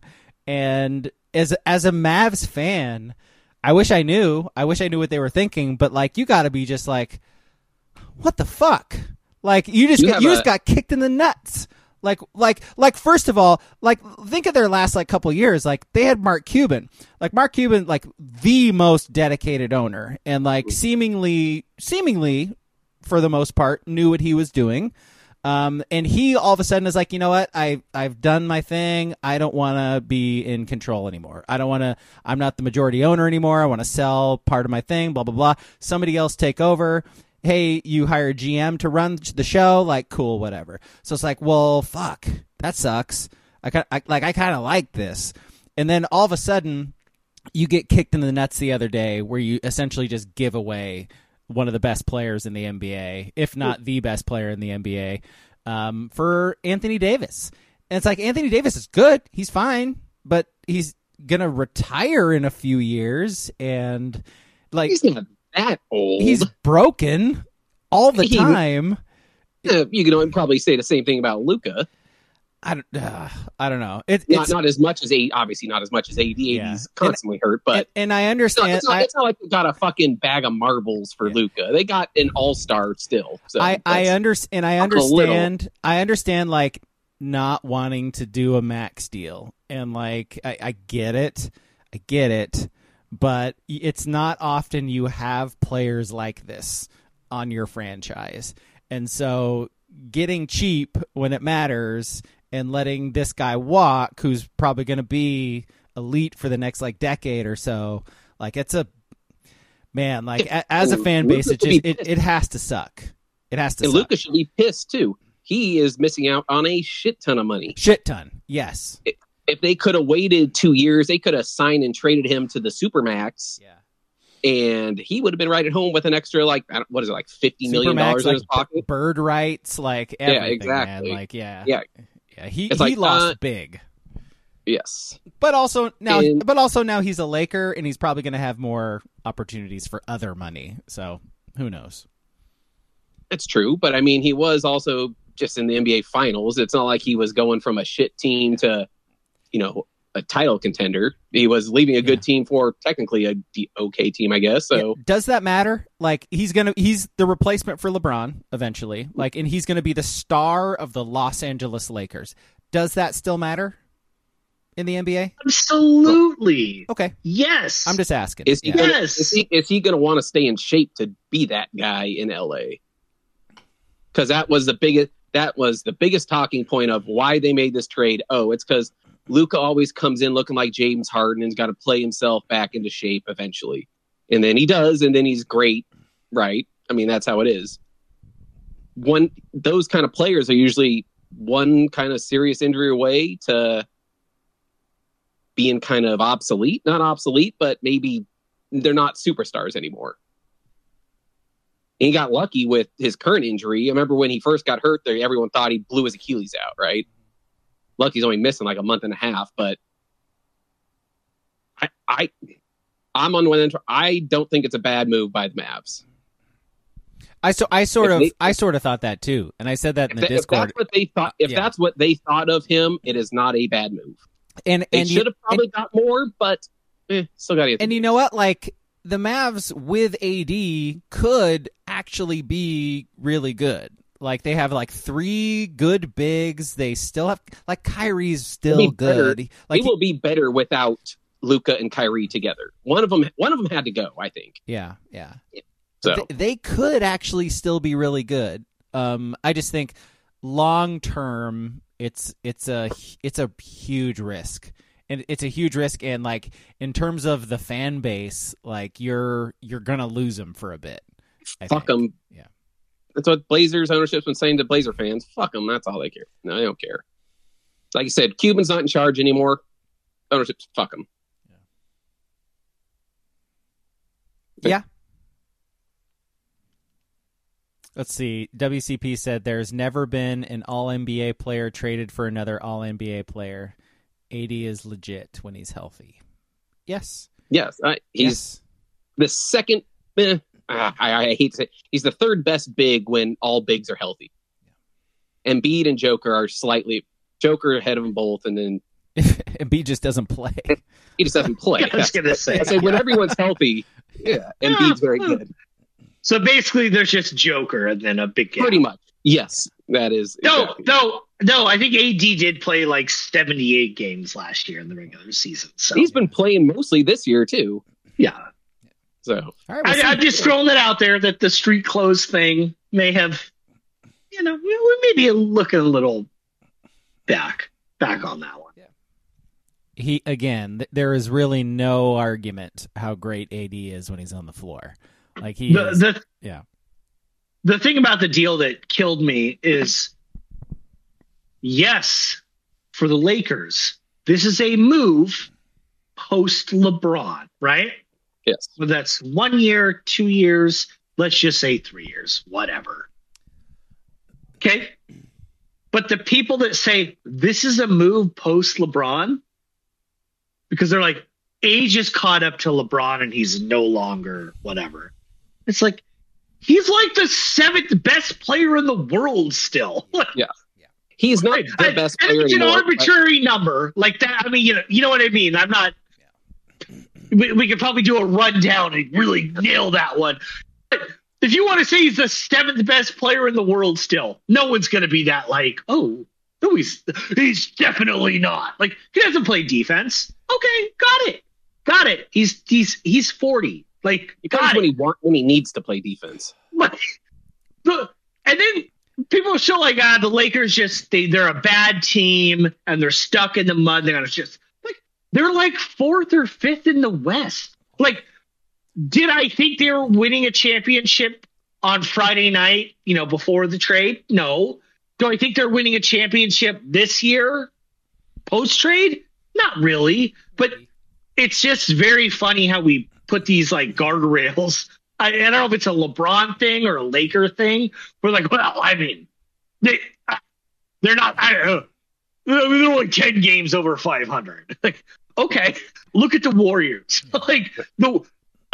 Speaker 3: And as as a Mavs fan, I wish I knew. I wish I knew what they were thinking. But like, you got to be just like, what the fuck? Like, you just
Speaker 2: You
Speaker 3: got,
Speaker 2: have
Speaker 3: you
Speaker 2: a-
Speaker 3: just got kicked in the nuts. Like like like first of all, like think of their last like couple years. Like, they had Mark Cuban. Like Mark Cuban, like the most dedicated owner, and like seemingly seemingly for the most part knew what he was doing. Um, and he all of a sudden is like, you know what? I, I've done my thing. I don't want to be in control anymore. I don't want to, I'm not the majority owner anymore. I want to sell part of my thing, blah, blah, blah. Somebody else take over. Hey, you hire a G M to run the show. Like, cool, whatever. So it's like, well, fuck, that sucks. I, kind I like, I kind of like this. And then all of a sudden you get kicked in the nuts the other day where you essentially just give away one of the best players in the N B A, if not the best player in the N B A, um, for Anthony Davis. And it's like, Anthony Davis is good. He's fine, but he's going to retire in a few years. And like,
Speaker 2: He's not that old.
Speaker 3: he's broken all the
Speaker 2: He-
Speaker 3: time.
Speaker 2: Uh, you can probably say the same thing about Luka.
Speaker 3: I don't, uh, I don't know. It,
Speaker 2: Not
Speaker 3: it's,
Speaker 2: not as much as A. Obviously, not as much as A D.
Speaker 3: Yeah.
Speaker 2: He's constantly hurt, but
Speaker 3: and, and I
Speaker 2: it's, not,
Speaker 3: understand.
Speaker 2: it's, not,
Speaker 3: I,
Speaker 2: it's not like they got a fucking bag of marbles for
Speaker 3: Yeah.
Speaker 2: Luka. They got an all star still. So
Speaker 3: I, I
Speaker 2: that's-
Speaker 3: understand, and I
Speaker 2: a little.
Speaker 3: understand. I understand, like, not wanting to do a max deal, and like, I, I get it, I get it, but it's not often you have players like this on your franchise, and so getting cheap when it matters and letting this guy walk, who's probably going to be elite for the next like decade or so, like, it's a man, like a, as a fan base, it
Speaker 2: Luka
Speaker 3: just
Speaker 2: should be
Speaker 3: it, it has to suck. It has to
Speaker 2: And
Speaker 3: suck.
Speaker 2: Luka should be pissed too. He is missing out on a shit ton of money.
Speaker 3: Shit ton. Yes.
Speaker 2: If they could have waited two years, they could have signed and traded him to the Supermax,
Speaker 3: Yeah.
Speaker 2: and he would have been right at home with an extra like I don't- what is it like fifty million
Speaker 3: Supermax,
Speaker 2: dollars in
Speaker 3: like,
Speaker 2: his pocket.
Speaker 3: bird rights, like everything,
Speaker 2: exactly.
Speaker 3: man. Like, yeah.
Speaker 2: Yeah.
Speaker 3: Yeah. He
Speaker 2: It's
Speaker 3: he
Speaker 2: like,
Speaker 3: lost
Speaker 2: uh,
Speaker 3: big.
Speaker 2: Yes,
Speaker 3: But also now
Speaker 2: and-
Speaker 3: but also now he's a Laker, and he's probably gonna have more opportunities for other money. So who knows?
Speaker 2: it's true. But I mean, he was also just in the N B A Finals. It's not like he was going from a shit team to, you know, a title contender. He was leaving a good
Speaker 3: Yeah.
Speaker 2: team for technically a d- okay team, I guess. So
Speaker 3: Yeah, does that matter? Like he's gonna he's the replacement for LeBron eventually. Like, and he's gonna be the star of the Los Angeles Lakers. Does that still matter in the N B A?
Speaker 4: Absolutely.
Speaker 3: Okay,
Speaker 4: Yes.
Speaker 3: I'm just asking.
Speaker 2: is he
Speaker 3: Yeah.
Speaker 2: gonna,
Speaker 4: Yes.
Speaker 2: is he is he going to want to stay in shape to be that guy in L A? Because that was the biggest that was the biggest talking point of why they made this trade. Oh, it's because Luka always comes in looking like James Harden and's got to play himself back into shape eventually, and then he does, and then he's great, right? I mean, that's how it is. One those kind of players are usually one kind of serious injury away to being kind of obsolete. Not obsolete, but maybe they're not superstars anymore. And he got lucky with his current injury. I remember when he first got hurt there, everyone thought he blew his Achilles out, right? Lucky he's only missing like a month and a half, but I, I, I'm on one end. I don't think it's a bad move by the Mavs.
Speaker 3: I so I sort
Speaker 2: If
Speaker 3: of
Speaker 2: they-
Speaker 3: I sort of thought that too, and I said that in
Speaker 2: If,
Speaker 3: the
Speaker 2: that- if
Speaker 3: Discord.
Speaker 2: that's what they thought, if
Speaker 3: Yeah.
Speaker 2: that's what they thought of him, it is not a bad move.
Speaker 3: And
Speaker 2: They
Speaker 3: and you,
Speaker 2: should have probably got more, but eh, still got to.
Speaker 3: and you know what? Like the Mavs with A D could actually be really good. Like they have like three good bigs. They still have like Kyrie's still
Speaker 2: They'll be better.
Speaker 3: good. Like
Speaker 2: They will be better without Luka and Kyrie together. One of them, one of them had to go. I think
Speaker 3: yeah, yeah.
Speaker 2: so.
Speaker 3: They, they could actually still be really good. Um, I just think long term, it's it's a it's a huge risk, and it's a huge risk. And like in terms of the fan base, like you're you're gonna lose them for a bit. I
Speaker 2: Fuck
Speaker 3: think.
Speaker 2: them.
Speaker 3: Yeah.
Speaker 2: That's what Blazers ownership's been saying to Blazer fans. Fuck them. That's all they care. No, they don't care. Like you said, Cuban's not in charge anymore. Ownership's fuck them.
Speaker 3: Yeah. Let's see. W C P said there's never been an All N B A player traded for another All N B A player. A D is legit when he's healthy. Yes.
Speaker 2: Yes, I, he's
Speaker 3: Yes.
Speaker 2: the second. Eh, I, I hate to say he's the third best big when all bigs are healthy. Embiid and Joker are slightly Joker ahead of them both, and then
Speaker 3: Embiid just doesn't play.
Speaker 2: he just doesn't play.
Speaker 4: I was gonna say.
Speaker 2: I say when everyone's healthy, yeah, Embiid's very good.
Speaker 4: So basically, there's just Joker and then a big gap.
Speaker 2: Pretty much. Yes, that is.
Speaker 4: No,
Speaker 2: exactly.
Speaker 4: no, no. I think A D did play like seventy-eight games last year in the regular season. So
Speaker 2: He's been playing mostly this year too.
Speaker 4: yeah.
Speaker 2: So
Speaker 3: All right, we'll
Speaker 4: I,
Speaker 3: see.
Speaker 4: I'm just throwing it out there that the street clothes thing may have, you know, we, we may be looking a little back, back on that one.
Speaker 3: he again. Th- there is really no argument how great A D is when he's on the floor. Like he
Speaker 4: The,
Speaker 3: is.
Speaker 4: the
Speaker 3: Yeah.
Speaker 4: the thing about the deal that killed me is, yes, for the Lakers, this is a move post LeBron, right?
Speaker 2: yes,
Speaker 4: Well, that's one year, two years, let's just say three years, whatever. Okay. But the people that say this is a move post LeBron, because they're like, age is caught up to LeBron and he's no longer whatever. It's like, he's like the seventh best player in the world still.
Speaker 2: he's not
Speaker 4: Right.
Speaker 2: the
Speaker 4: I-
Speaker 2: best
Speaker 4: I
Speaker 2: player
Speaker 4: think it's an
Speaker 2: anymore. but-
Speaker 4: arbitrary number like that. I mean, you know, you know what I mean. I'm not. We, we could probably do a rundown and really nail that one. But if you want to say he's the seventh best player in the world, still, no one's going to be that like, oh, no, he's he's definitely not. Like he doesn't play defense. Okay, got it, got it. He's he's he's forty. Like
Speaker 2: He comes
Speaker 4: got
Speaker 2: when
Speaker 4: it.
Speaker 2: he want when he needs to play defense.
Speaker 4: But the, and then people are still like, ah, the Lakers just they they're a bad team and they're stuck in the mud. They're gonna just like they're like fourth or fifth in the West. Like, did I think they were winning a championship on Friday night? You know, before the trade? No. Do I think they're winning a championship this year, post trade? Not really. But it's just very funny how we put these like guardrails. I, I don't know if it's a LeBron thing or a Laker thing. We're like, well, I mean, they they're not. I don't know. They're only ten games over five hundred. Like, okay, look at the Warriors. Like the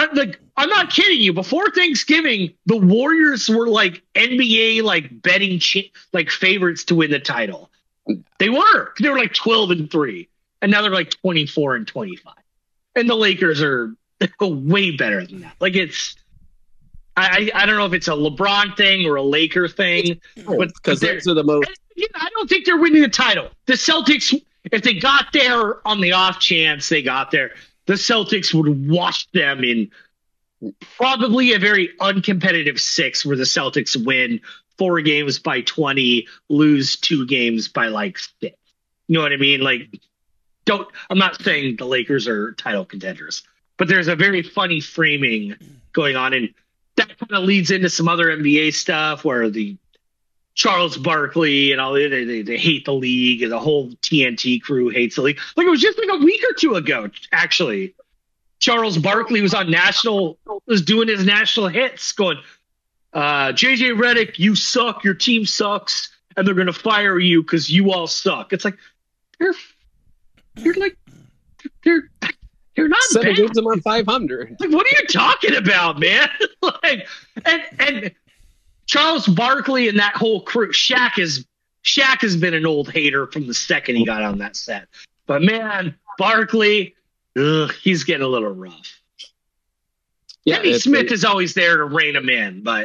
Speaker 4: I'm, like, I'm not kidding you. Before Thanksgiving, the Warriors were like N B A like betting cha- like favorites to win the title. They were. They were like twelve and three, and now they're like twenty-four and twenty-five. And the Lakers are way better than that. Like it's, I I don't know if it's a LeBron thing or a Laker thing, but
Speaker 2: because those are the most.
Speaker 4: Yeah, I don't think they're winning the title. The Celtics, if they got there on the off chance they got there, the Celtics would wash them in probably a very uncompetitive six where the Celtics win four games by twenty, lose two games by like six. You know what I mean? Like, don't, I'm not saying the Lakers are title contenders, but there's a very funny framing going on. And that kind of leads into some other N B A stuff where the Charles Barkley and all they, they they hate the league and the whole T N T crew hates the league. Like it was just like a week or two ago, actually. Charles Barkley was on national, was doing his national hits, going, uh, "J J Redick, you suck. Your team sucks, and they're gonna fire you because you all suck." It's like they're you're like they're they're not
Speaker 2: Seven
Speaker 4: bad.
Speaker 2: games on five hundred.
Speaker 4: Like, what are you talking about, man? like, and and. Charles Barkley and that whole crew. Shaq is Shaq has been an old hater from the second he got on that set. But man, Barkley, ugh, he's getting a little rough.
Speaker 2: Yeah,
Speaker 4: Kenny
Speaker 2: it's-
Speaker 4: Smith is always there to rein him in, but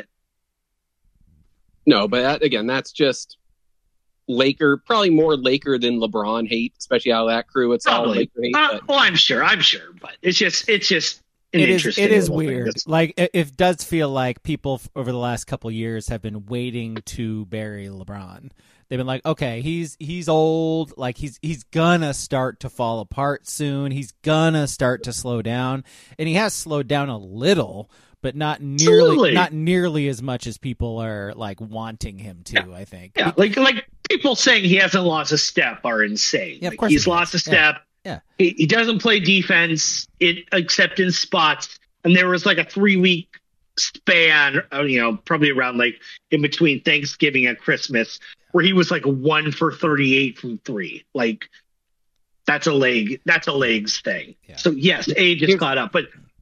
Speaker 2: No, but that, again, that's just Laker, probably more Laker than LeBron hate, especially out of that crew. It's all
Speaker 4: probably.
Speaker 2: Laker hate.
Speaker 4: Uh,
Speaker 2: but
Speaker 4: well, I'm sure, I'm sure, but it's just, it's just an
Speaker 3: It is.
Speaker 4: interesting.
Speaker 3: It is
Speaker 4: little thing.
Speaker 3: weird.
Speaker 4: It's-
Speaker 3: Like it, it does feel like people f- over the last couple years have been waiting to bury LeBron. They've been like, okay, he's he's old. Like he's he's gonna start to fall apart soon. He's gonna start to slow down, and he has slowed down a little, but not nearly
Speaker 4: Absolutely.
Speaker 3: not nearly as much as people are like wanting him to. I think.
Speaker 4: Yeah, like like people saying he hasn't lost a step are insane.
Speaker 3: Yeah, of
Speaker 4: Like,
Speaker 3: course
Speaker 4: he's
Speaker 3: he
Speaker 4: lost a
Speaker 3: has.
Speaker 4: step.
Speaker 3: Yeah.
Speaker 4: He, he doesn't play defense it, except in spots. And there was like a three week span, uh, you know, probably around like in between Thanksgiving and Christmas, where he was like one for thirty-eight from three. Like that's a leg. That's a legs thing.
Speaker 3: Yeah.
Speaker 4: So yes, age has
Speaker 2: Here's-
Speaker 4: caught up. But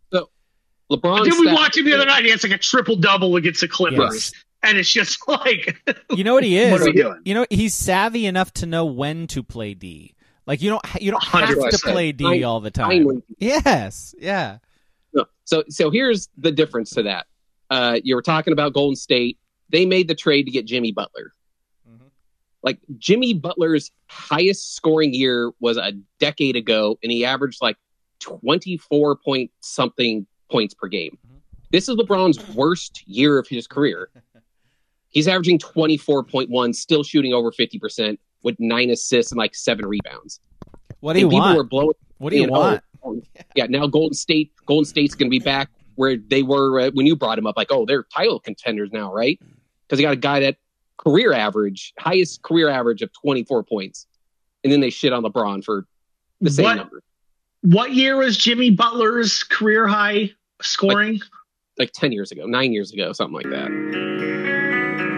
Speaker 2: LeBron.
Speaker 4: did we watch him the other night? He has like a triple double against the Clippers.
Speaker 3: Yes.
Speaker 4: And it's just like,
Speaker 3: You know what he is?
Speaker 4: what are we doing?
Speaker 3: You know he's savvy enough to know when to play D. Like you don't you don't have
Speaker 4: one hundred
Speaker 3: to
Speaker 4: percent.
Speaker 3: play D
Speaker 2: Time-
Speaker 3: all the time.
Speaker 2: timely.
Speaker 3: Yes. Yeah.
Speaker 2: No. So so here's the difference to that. Uh, you were talking about Golden State. They made the trade to get Jimmy Butler.
Speaker 3: Mhm.
Speaker 2: Like Jimmy Butler's highest scoring year was a decade ago, and he averaged like twenty-four point something points per game.
Speaker 3: Mhm.
Speaker 2: This is LeBron's worst year of his career. He's averaging twenty-four point one, still shooting over fifty percent with nine assists and like seven rebounds.
Speaker 3: What do you
Speaker 2: And people
Speaker 3: want?
Speaker 2: were blowing.
Speaker 3: What do you
Speaker 2: saying,
Speaker 3: want?
Speaker 2: oh, yeah, now Golden State, Golden State's going to be back where they were uh, when you brought him up. Like, oh, they're title contenders now, right? Because they got a guy that career average, highest career average of twenty-four points, and then they shit on LeBron for the same
Speaker 4: What?
Speaker 2: number,
Speaker 4: What year was Jimmy Butler's career high scoring?
Speaker 2: like ten years ago, nine years ago, something like that.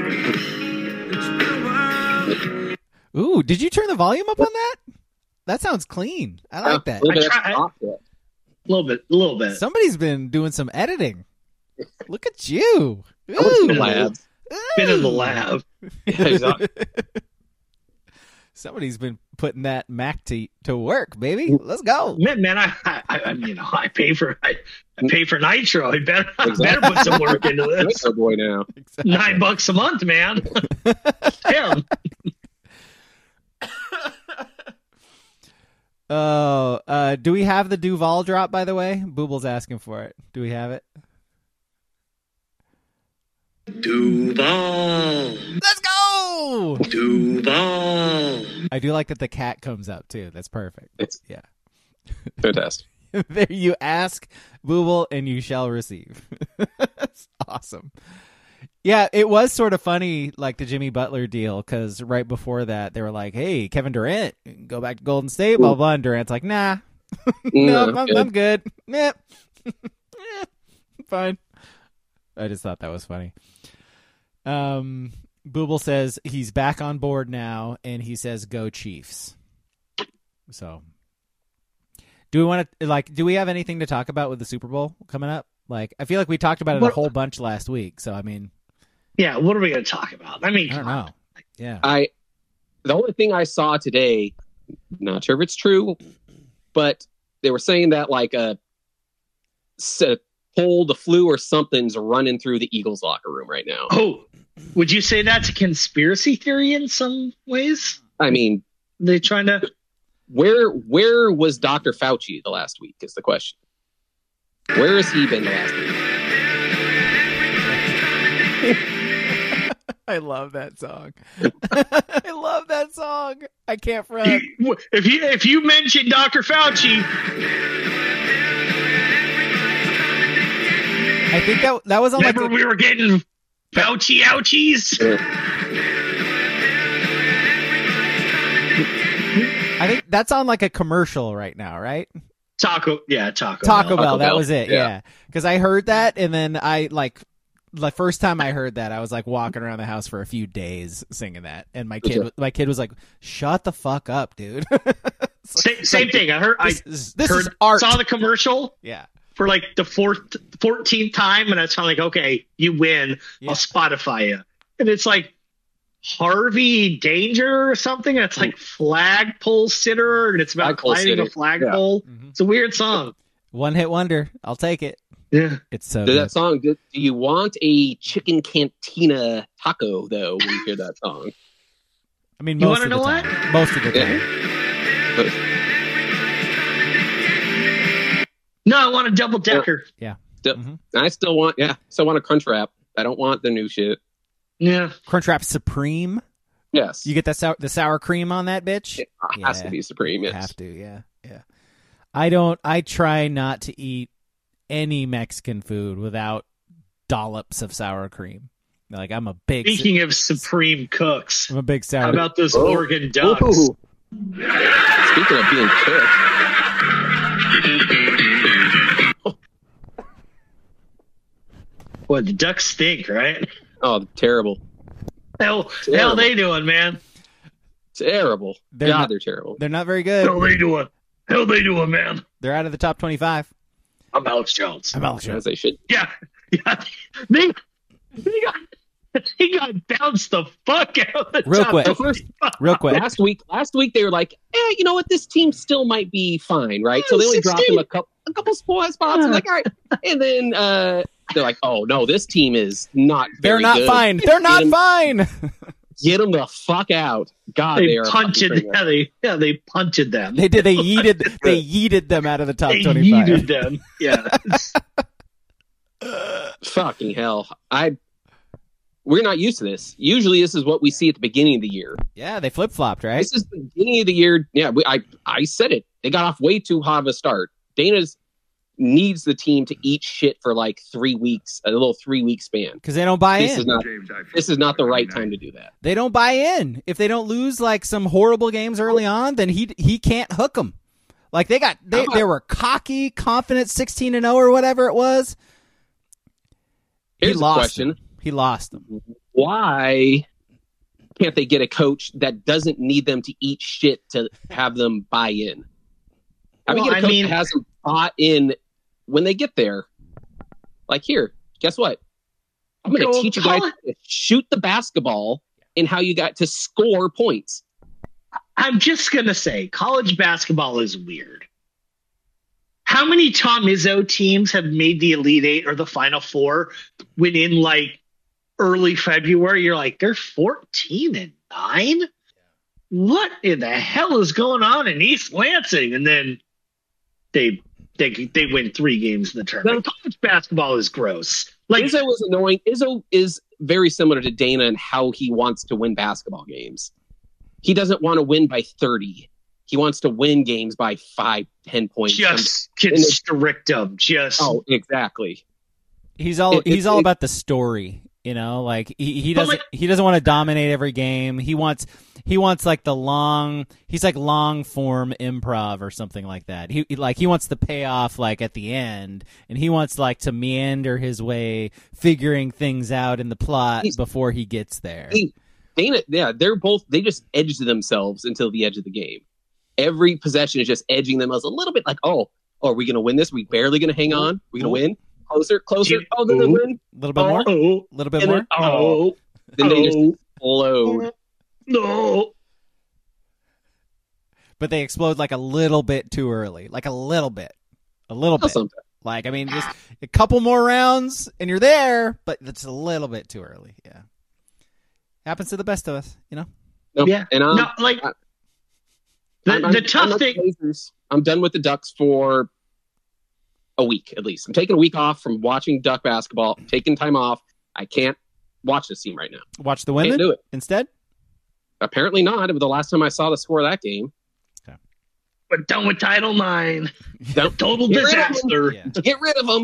Speaker 3: Ooh, did you turn the volume up on that? That sounds clean. I like
Speaker 2: Yeah,
Speaker 3: that.
Speaker 2: a little
Speaker 4: I
Speaker 2: bit
Speaker 4: try-
Speaker 2: off it.
Speaker 4: A little bit, a little bit.
Speaker 3: Somebody's been doing some editing. Look at you.
Speaker 2: I was in the
Speaker 3: Ooh.
Speaker 2: lab.
Speaker 4: Been in the
Speaker 3: Ooh.
Speaker 4: lab.
Speaker 2: Yeah, exactly.
Speaker 3: Somebody's been putting that Mac to to work, baby. Let's go.
Speaker 4: Man, man, I, I, I, you know, I pay for, I, I pay for Nitro. I better, I
Speaker 2: Exactly.
Speaker 4: better put some work into this.
Speaker 2: Oh boy, now.
Speaker 3: Exactly.
Speaker 4: Nine bucks a month, man. Damn.
Speaker 3: Oh, uh, do we have the Duval drop, by the way? Booble's asking for it. Do we have it?
Speaker 4: Duval.
Speaker 3: Let's go!
Speaker 4: Duval.
Speaker 3: I do like that the cat comes up, too. That's perfect.
Speaker 2: It's
Speaker 3: Yeah.
Speaker 2: fantastic.
Speaker 3: There you ask, Booble, and you shall receive. That's awesome. Yeah, it was sort of funny, like the Jimmy Butler deal, because right before that, they were like, hey, Kevin Durant, go back to Golden State, blah, blah, blah. And Durant's like, nah, no,
Speaker 2: No,
Speaker 3: I'm,
Speaker 2: good.
Speaker 3: I'm good. Yeah. Yeah, fine. I just thought that was funny. Um, Booble says he's back on board now, and he says, go Chiefs. So, do we want to, like, do we have anything to talk about with the Super Bowl coming up? Like, I feel like we talked about it
Speaker 4: What-
Speaker 3: a whole bunch last week. So I mean,
Speaker 4: Yeah, what are we going to talk about? I mean,
Speaker 3: I don't
Speaker 4: come on.
Speaker 3: know. Yeah.
Speaker 2: I the only thing I saw today, not sure if it's true, but they were saying that like a, a cold, the flu or something's running through the Eagles locker room right now.
Speaker 4: Oh, would you say that's a conspiracy theory in some ways?
Speaker 2: I mean,
Speaker 4: They trying to.
Speaker 2: where where was Doctor Fauci the last week is the question. Where has he been the last week?
Speaker 3: I love that song. I love that song. I can't front.
Speaker 4: If you if you mention Doctor Fauci,
Speaker 3: I think that that was on like
Speaker 4: remember
Speaker 3: a,
Speaker 4: we were getting Fauci ouchies.
Speaker 3: I think that's on like a commercial right now, right?
Speaker 4: Taco, yeah, Taco.
Speaker 3: Taco
Speaker 4: Bell.
Speaker 3: Bell,
Speaker 2: Taco
Speaker 3: that
Speaker 2: Bell,
Speaker 3: was it.
Speaker 2: yeah.
Speaker 3: Yeah. Because I heard that and then I like the first time I heard that, I was like walking around the house for a few days singing that, and my kid,
Speaker 2: Okay.
Speaker 3: my kid was like, "Shut the fuck up, dude."
Speaker 4: Same, same thing. I heard.
Speaker 3: This,
Speaker 4: I
Speaker 3: is, this
Speaker 4: heard,
Speaker 3: is art.
Speaker 4: saw the commercial
Speaker 3: Yeah,
Speaker 4: for like the fourth, fourteenth time, and I was kind of like, okay, you win.
Speaker 3: Yeah.
Speaker 4: I'll Spotify you. And it's like Harvey Danger or something. And it's like flagpole sitter, and it's about
Speaker 2: Flagpole
Speaker 4: climbing a
Speaker 2: sitter.
Speaker 4: flagpole.
Speaker 3: Mhm.
Speaker 4: It's a weird song.
Speaker 3: one hit wonder. I'll take it.
Speaker 4: Yeah.
Speaker 3: It's so
Speaker 2: Did
Speaker 3: good.
Speaker 2: that song? Do, do you want a chicken cantina taco though? When you hear that song,
Speaker 3: I mean,
Speaker 4: You
Speaker 3: most
Speaker 4: wanna
Speaker 3: of the
Speaker 4: know
Speaker 3: time. Most of the time.
Speaker 2: But
Speaker 4: No, I want a double decker.
Speaker 2: still,
Speaker 3: Mhm.
Speaker 2: I still want, yeah, still want a crunch wrap. I don't want the new shit.
Speaker 4: Yeah.
Speaker 3: Crunchwrap Supreme.
Speaker 2: Yes,
Speaker 3: You get the sour, the sour cream on that bitch.
Speaker 2: it has
Speaker 3: Yeah.
Speaker 2: to be supreme. Yes.
Speaker 3: Have to, yeah, yeah. I don't. I try not to eat any Mexican food without dollops of sour cream. Like I'm a big,
Speaker 4: Speaking of supreme cooks,
Speaker 3: I'm a big sour.
Speaker 4: how about those
Speaker 2: Oh.
Speaker 4: Oregon Ducks?
Speaker 2: Ooh. Speaking of being cooked,
Speaker 4: What, the ducks stink, right?
Speaker 2: oh, terrible,
Speaker 4: Hell,
Speaker 2: Terrible.
Speaker 4: hell they doing, man?
Speaker 2: terrible.
Speaker 3: They're
Speaker 2: God,
Speaker 3: not-
Speaker 2: they're terrible.
Speaker 3: They're not very good.
Speaker 4: Hell they doing? Hell they doing, man?
Speaker 3: They're out of the top twenty-five.
Speaker 4: I'm Alex Jones.
Speaker 3: I'm Alex
Speaker 2: As
Speaker 3: Jones.
Speaker 2: they should.
Speaker 4: Yeah, yeah. They, they got they got bounced the fuck out. Of the
Speaker 3: Real
Speaker 4: top
Speaker 3: quick.
Speaker 4: twenty-five.
Speaker 3: Real quick.
Speaker 2: Last week, last week they were like, eh, you know what? This team still might be fine, right? So they only dropped them a couple, a couple spots. spots. I'm like, all right, and then uh, they're like, oh no, this team is not.
Speaker 3: They're
Speaker 2: very
Speaker 3: not
Speaker 2: good.
Speaker 3: fine. They're not
Speaker 2: Get 'em-
Speaker 3: fine.
Speaker 2: Get them the fuck out. God,
Speaker 4: They
Speaker 2: they are
Speaker 4: punted.
Speaker 2: fucking
Speaker 4: Yeah, they yeah they punted them.
Speaker 3: They did. They yeeted. They yeeted them out of the top
Speaker 4: They
Speaker 3: twenty-five.
Speaker 4: yeeted them. Yeah.
Speaker 2: fucking hell. I. We're not used to this. Usually, this is what we see at the beginning of the year.
Speaker 3: Yeah, they flip flopped, right?
Speaker 2: This is the beginning of the year. Yeah, we, I I said it. They got off way too hot of a start. Dana's needs the team to eat shit for like three weeks, a little three week span.
Speaker 3: Because they don't buy
Speaker 2: This
Speaker 3: in.
Speaker 2: is not. This is not the right time to do that.
Speaker 3: They don't buy in. If they don't lose like some horrible games early on, then he he can't hook them. Like they got they
Speaker 2: How about-
Speaker 3: they were cocky, confident, sixteen and zero or whatever it was.
Speaker 2: Here's
Speaker 3: he
Speaker 2: a
Speaker 3: lost
Speaker 2: question:
Speaker 3: them. He lost them.
Speaker 2: Why can't they get a coach that doesn't need them to eat shit to have them buy in? How do
Speaker 4: Well,
Speaker 2: you get a
Speaker 4: I
Speaker 2: coach
Speaker 4: mean-
Speaker 2: that has them bought in when they get there? Like here, guess what? I'm going to
Speaker 4: Well,
Speaker 2: teach you guys
Speaker 4: Colin-
Speaker 2: to shoot the basketball and how you got to score points.
Speaker 4: I'm just gonna say, college basketball is weird. How many Tom Izzo teams have made the Elite Eight or the Final Four when in like early February? You're like, they're fourteen and nine. What in the hell is going on in East Lansing? And then they they they win three games in the tournament. College basketball is gross. Like
Speaker 2: Izzo is annoying. Izzo is very similar to Dana in how he wants to win basketball games. He doesn't want to win by thirty. He wants to win games by five, ten points.
Speaker 4: just constrict them. Just
Speaker 2: Oh, exactly.
Speaker 3: He's all
Speaker 2: It-
Speaker 3: he's
Speaker 2: it-
Speaker 3: all
Speaker 2: it-
Speaker 3: about the story, you know. Like he, he
Speaker 4: But,
Speaker 3: doesn't
Speaker 4: like-
Speaker 3: he doesn't want to dominate every game. He wants he wants like the long. He's like long form improv or something like that. He he- like he wants the payoff like at the end, and he wants like to meander his way, figuring things out in the plot
Speaker 2: He's-
Speaker 3: before he gets there.
Speaker 2: He- Dana, yeah, they're both. They just edge themselves until the edge of the game. Every possession is just edging them as a little bit like, oh, oh, are we going to win this? Are we barely going to hang on? Are we going to win? closer, closer.
Speaker 4: You-
Speaker 2: Oh, then they
Speaker 4: oh.
Speaker 2: win.
Speaker 3: A little bit more. A
Speaker 4: Oh,
Speaker 3: little bit
Speaker 2: And
Speaker 3: more.
Speaker 2: then, oh, then they just
Speaker 4: oh,
Speaker 2: explode.
Speaker 4: no.
Speaker 3: But they explode like a little bit too early. Like a little bit. A little bit.
Speaker 2: Sometimes.
Speaker 3: Like, I mean, just a couple more rounds and you're there, but it's a little bit too early. Yeah. Happens to the best of us, you know?
Speaker 2: Nope.
Speaker 4: Yeah.
Speaker 2: And I'm,
Speaker 4: No, like
Speaker 2: I-
Speaker 4: the,
Speaker 2: I'm, I'm,
Speaker 4: the
Speaker 2: I'm
Speaker 4: tough
Speaker 2: not
Speaker 4: thing.
Speaker 2: the Blazers. I'm done with the Ducks for a week at least. I'm taking a week off from watching Duck basketball. I'm taking time off. I can't watch this team right now.
Speaker 3: Watch the
Speaker 2: Can't
Speaker 3: women
Speaker 2: do it.
Speaker 3: instead.
Speaker 2: Apparently not. The last time I saw the score of that game.
Speaker 4: We're done with Title Nine.
Speaker 2: Don't
Speaker 4: Total
Speaker 2: Get rid of them.
Speaker 4: disaster.
Speaker 3: Yeah.
Speaker 2: get rid of them.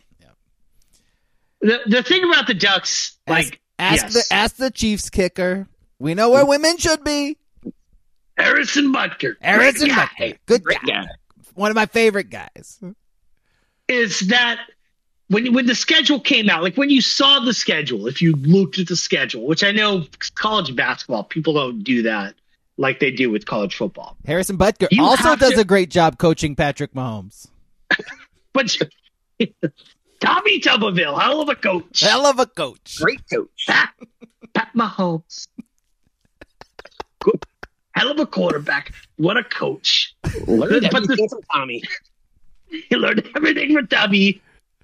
Speaker 4: The the thing about the Ducks, like
Speaker 3: Ask
Speaker 4: yes,
Speaker 3: the ask the Chiefs kicker. We know where women should be.
Speaker 4: Harrison Butker,
Speaker 3: Harrison
Speaker 4: great guy,
Speaker 3: Butker. Good
Speaker 2: Great
Speaker 3: guy.
Speaker 2: guy.
Speaker 3: One of my favorite guys.
Speaker 4: is that when when the schedule came out, like when you saw the schedule, if you looked at the schedule, which I know college basketball people don't do that like they do with college football,
Speaker 3: Harrison Butker
Speaker 4: You
Speaker 3: also
Speaker 4: have
Speaker 3: does
Speaker 4: to-
Speaker 3: a great job coaching Patrick Mahomes.
Speaker 4: but Tommy Tuberville, hell of a coach,
Speaker 3: Hell of a coach.
Speaker 2: Great coach.
Speaker 4: Pat, Pat Mahomes, Good- hell of a quarterback, what a coach.
Speaker 2: Learned
Speaker 4: But the-
Speaker 2: everything from Tommy.
Speaker 4: He learned everything from Tommy.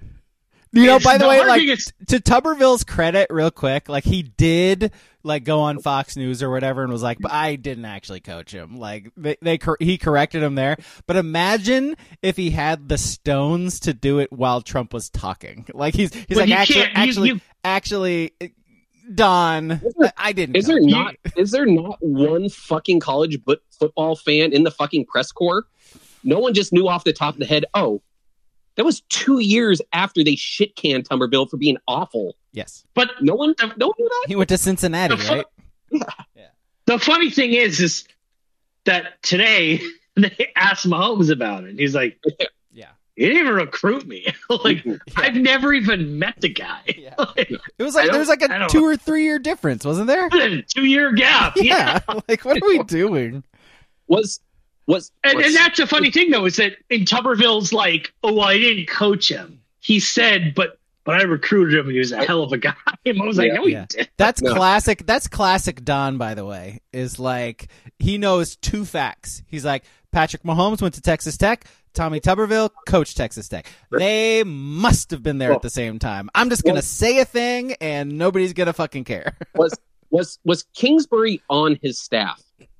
Speaker 3: You know,
Speaker 4: It's
Speaker 3: by the
Speaker 4: the
Speaker 3: way,
Speaker 4: hard
Speaker 3: like
Speaker 4: thing is-
Speaker 3: to Tuberville's credit, real quick, like he did like go on Fox News or whatever and was like, "But I didn't actually coach him." Like they, they cor- he corrected him there. But imagine if he had the stones to do it while Trump was talking. Like he's he's
Speaker 4: Well,
Speaker 3: like
Speaker 4: you
Speaker 3: actually
Speaker 4: can't- you-
Speaker 3: actually
Speaker 4: you-
Speaker 3: actually Don,
Speaker 2: there-
Speaker 3: I didn't.
Speaker 2: Is there
Speaker 3: coach.
Speaker 2: not? Is there not one fucking college but football fan in the fucking press corps? No one just knew off the top of the head. Oh, that was two years after they shit canned Tuberville for being awful.
Speaker 3: Yes,
Speaker 4: But
Speaker 2: No one, no one knew that.
Speaker 3: he went to Cincinnati,
Speaker 4: The fu-
Speaker 3: right?
Speaker 4: the funny thing is, is that today they asked Mahomes about it. He's like,
Speaker 3: Yeah,
Speaker 4: "You didn't even recruit me. like, I've never even met the guy.
Speaker 3: Yeah.
Speaker 4: Like,
Speaker 3: it was like
Speaker 4: I
Speaker 3: there was like
Speaker 4: don't- I
Speaker 3: a
Speaker 4: don't
Speaker 3: two
Speaker 4: know.
Speaker 3: or three year difference, wasn't there?
Speaker 4: two year gap. Yeah.
Speaker 3: Yeah, like what are we doing?
Speaker 2: Was was
Speaker 4: And,
Speaker 2: was-
Speaker 4: and that's the funny thing, though, is that in Tuberville's like, oh, well, I didn't coach him. He said, but but I recruited him. And he was a hell of a guy. And I was like,
Speaker 2: Yeah.
Speaker 4: no, he
Speaker 3: Yeah.
Speaker 4: did.
Speaker 3: That's
Speaker 2: No.
Speaker 3: classic. That's classic Don, by the way, is like he knows two facts. He's like, Patrick Mahomes went to Texas Tech. Tommy Tuberville coached Texas Tech. They must have been there at the same time. I'm just going to
Speaker 2: Well-
Speaker 3: say a thing and nobody's going to fucking care.
Speaker 2: was was was Kingsbury on his staff,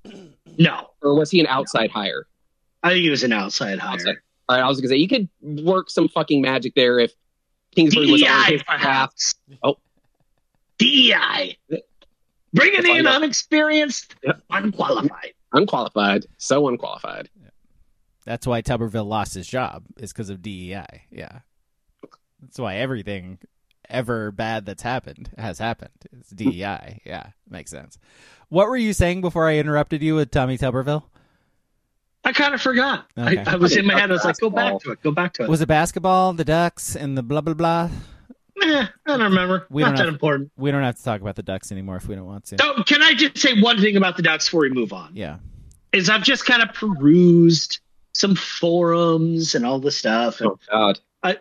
Speaker 4: No,
Speaker 2: or was he an outside hire?
Speaker 4: I think he was an outside hire.
Speaker 2: Outside. All right, I was gonna say you could work some fucking magic there if Kingsbury was
Speaker 4: D E
Speaker 2: on
Speaker 4: I,
Speaker 2: his staff.
Speaker 4: perhaps.
Speaker 2: Oh.
Speaker 4: D E I. Bringing
Speaker 2: Find
Speaker 4: in
Speaker 2: out.
Speaker 4: unexperienced,
Speaker 2: Yep.
Speaker 4: unqualified.
Speaker 2: Unqualified, so unqualified.
Speaker 3: That's why Tuberville lost his job, is because of D E I. Yeah. That's why everything ever bad that's happened has happened. It's D E I. Yeah, makes sense. What were you saying before I interrupted you with Tommy Tuberville?
Speaker 4: I kind of forgot.
Speaker 3: Okay.
Speaker 4: I, I was in my head. I was like, go
Speaker 2: Basketball.
Speaker 4: back to it. Go back to it.
Speaker 3: Was it basketball, the Ducks, and the blah, blah, blah?
Speaker 4: Eh, I don't remember.
Speaker 3: We
Speaker 4: Not
Speaker 3: don't
Speaker 4: that
Speaker 3: have-
Speaker 4: important.
Speaker 3: We don't have to talk about the Ducks anymore if we don't want to.
Speaker 4: Oh, can I just say one thing about the Ducks before we move on?
Speaker 3: Yeah.
Speaker 4: Is I've just kind of perused some forums and all this stuff. And
Speaker 2: Oh God.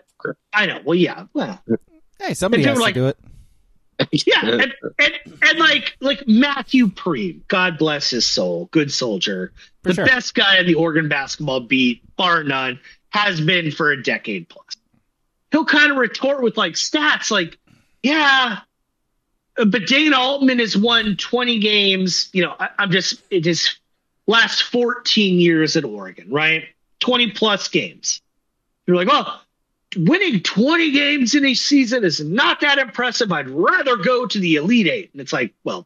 Speaker 4: I know. Well, yeah. Well,
Speaker 3: Hey, somebody
Speaker 4: And
Speaker 3: has
Speaker 4: people
Speaker 3: to
Speaker 4: are
Speaker 3: do it.
Speaker 4: yeah. And, and, and like, like Matthew Preem, God bless his soul, good soldier,
Speaker 3: For
Speaker 4: the
Speaker 3: sure.
Speaker 4: best guy in the Oregon basketball beat, bar none, has been for a decade plus. He'll kind of retort with like stats, like, yeah, but Dana Altman has won twenty games. You know, I, I'm just it is last fourteen years at Oregon, right? twenty plus games. You're like, oh, winning twenty games in a season is not that impressive. I'd rather go to the Elite Eight. And it's like, well,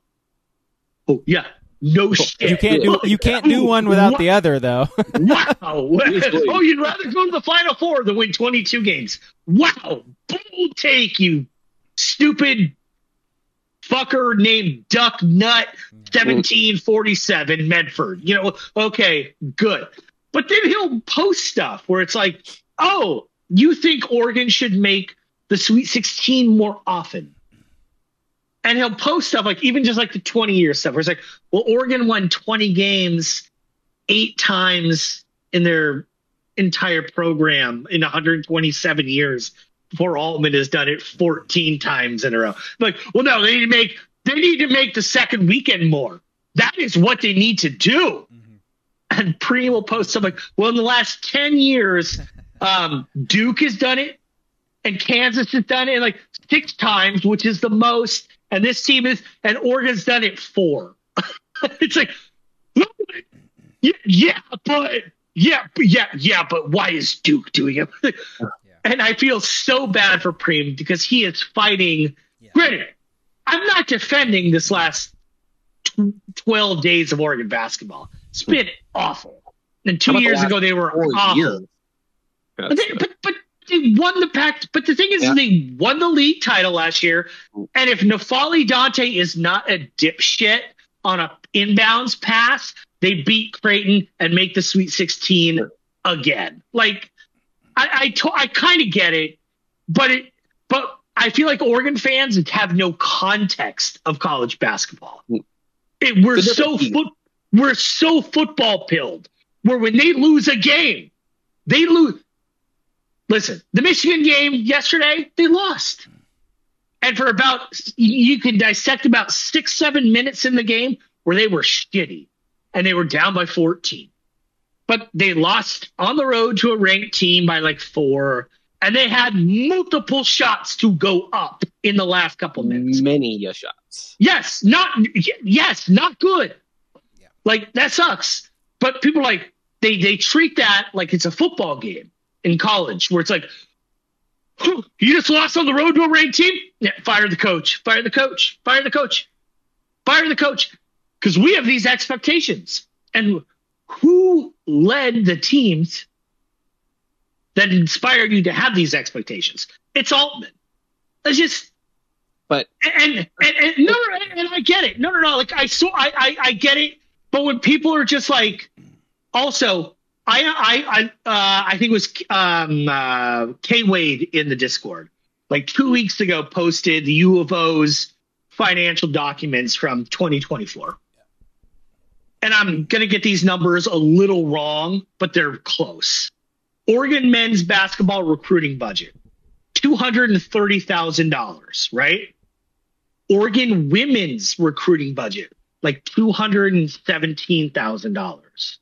Speaker 4: oh yeah, no shit.
Speaker 3: You can't do you can't do one without the other, though.
Speaker 4: Wow.
Speaker 2: Usually.
Speaker 4: Oh, you'd rather go to the Final Four than win twenty-two games. Wow. Bold take, you stupid fucker named Duck Nut seventeen forty-seven Medford. You know, okay, good. But then he'll post stuff where it's like, oh, you think Oregon should make the Sweet sixteen more often? And he'll post stuff like even just like the twenty year stuff where it's like, well, Oregon won twenty games eight times in their entire program in one hundred twenty-seven years. before Altman has done it fourteen times in a row. Like, well, no, they need to make they need to make the second weekend more. That is what they need to do. Mm-hmm. And Preem will post something like, well, in the last ten years, um, Duke has done it, and Kansas has done it like six times, which is the most. And this team is, and Oregon's done it four. It's like, yeah, yeah, but yeah, yeah, yeah, but why is Duke doing it? Yeah. And I feel so bad for Preem because he is fighting. Yeah. Granted, I'm not defending this last twelve days of Oregon basketball. It's been awful. And two years ago they were awful. But they, but, but they won the pack. But the thing is, yeah. they won the league title last year. And if N'Faly Dante is not a dipshit on a inbounds pass, they beat Creighton and make the Sweet sixteen again. Like, I I, to, I kind of get it, but it but I feel like Oregon fans have no context of college basketball. It, we're so foot, we're so football pilled. Where when they lose a game, they lose. Listen, the Michigan game yesterday, they lost. And for about, you can dissect about six, seven minutes in the game where they were shitty and they were down by fourteen. But they lost on the road to a ranked team by like four, and they had multiple shots to go up in the last couple minutes.
Speaker 2: Many uh, shots.
Speaker 4: Yes, not yes, not good. Yeah. Like, that sucks. But people are like, they they treat that like it's a football game in college, where it's like, you just lost on the road to a ranked team? Yeah, fire the coach, fire the coach, fire the coach, fire the coach. Because we have these expectations. And who led the teams that inspired you to have these expectations? It's Altman. It's just,
Speaker 2: but
Speaker 4: and and, and, and no, and I get it. No, no, no. Like I saw, I, I, I get it. But when people are just like, also, I, I, I, uh, I think it was um, uh, K Wade in the Discord, like two weeks ago, posted the U of O's financial documents from twenty twenty-four. And I'm going to get these numbers a little wrong, but they're close. Oregon men's basketball recruiting budget, two hundred thirty thousand dollars, right? Oregon women's recruiting budget, like two hundred seventeen thousand dollars.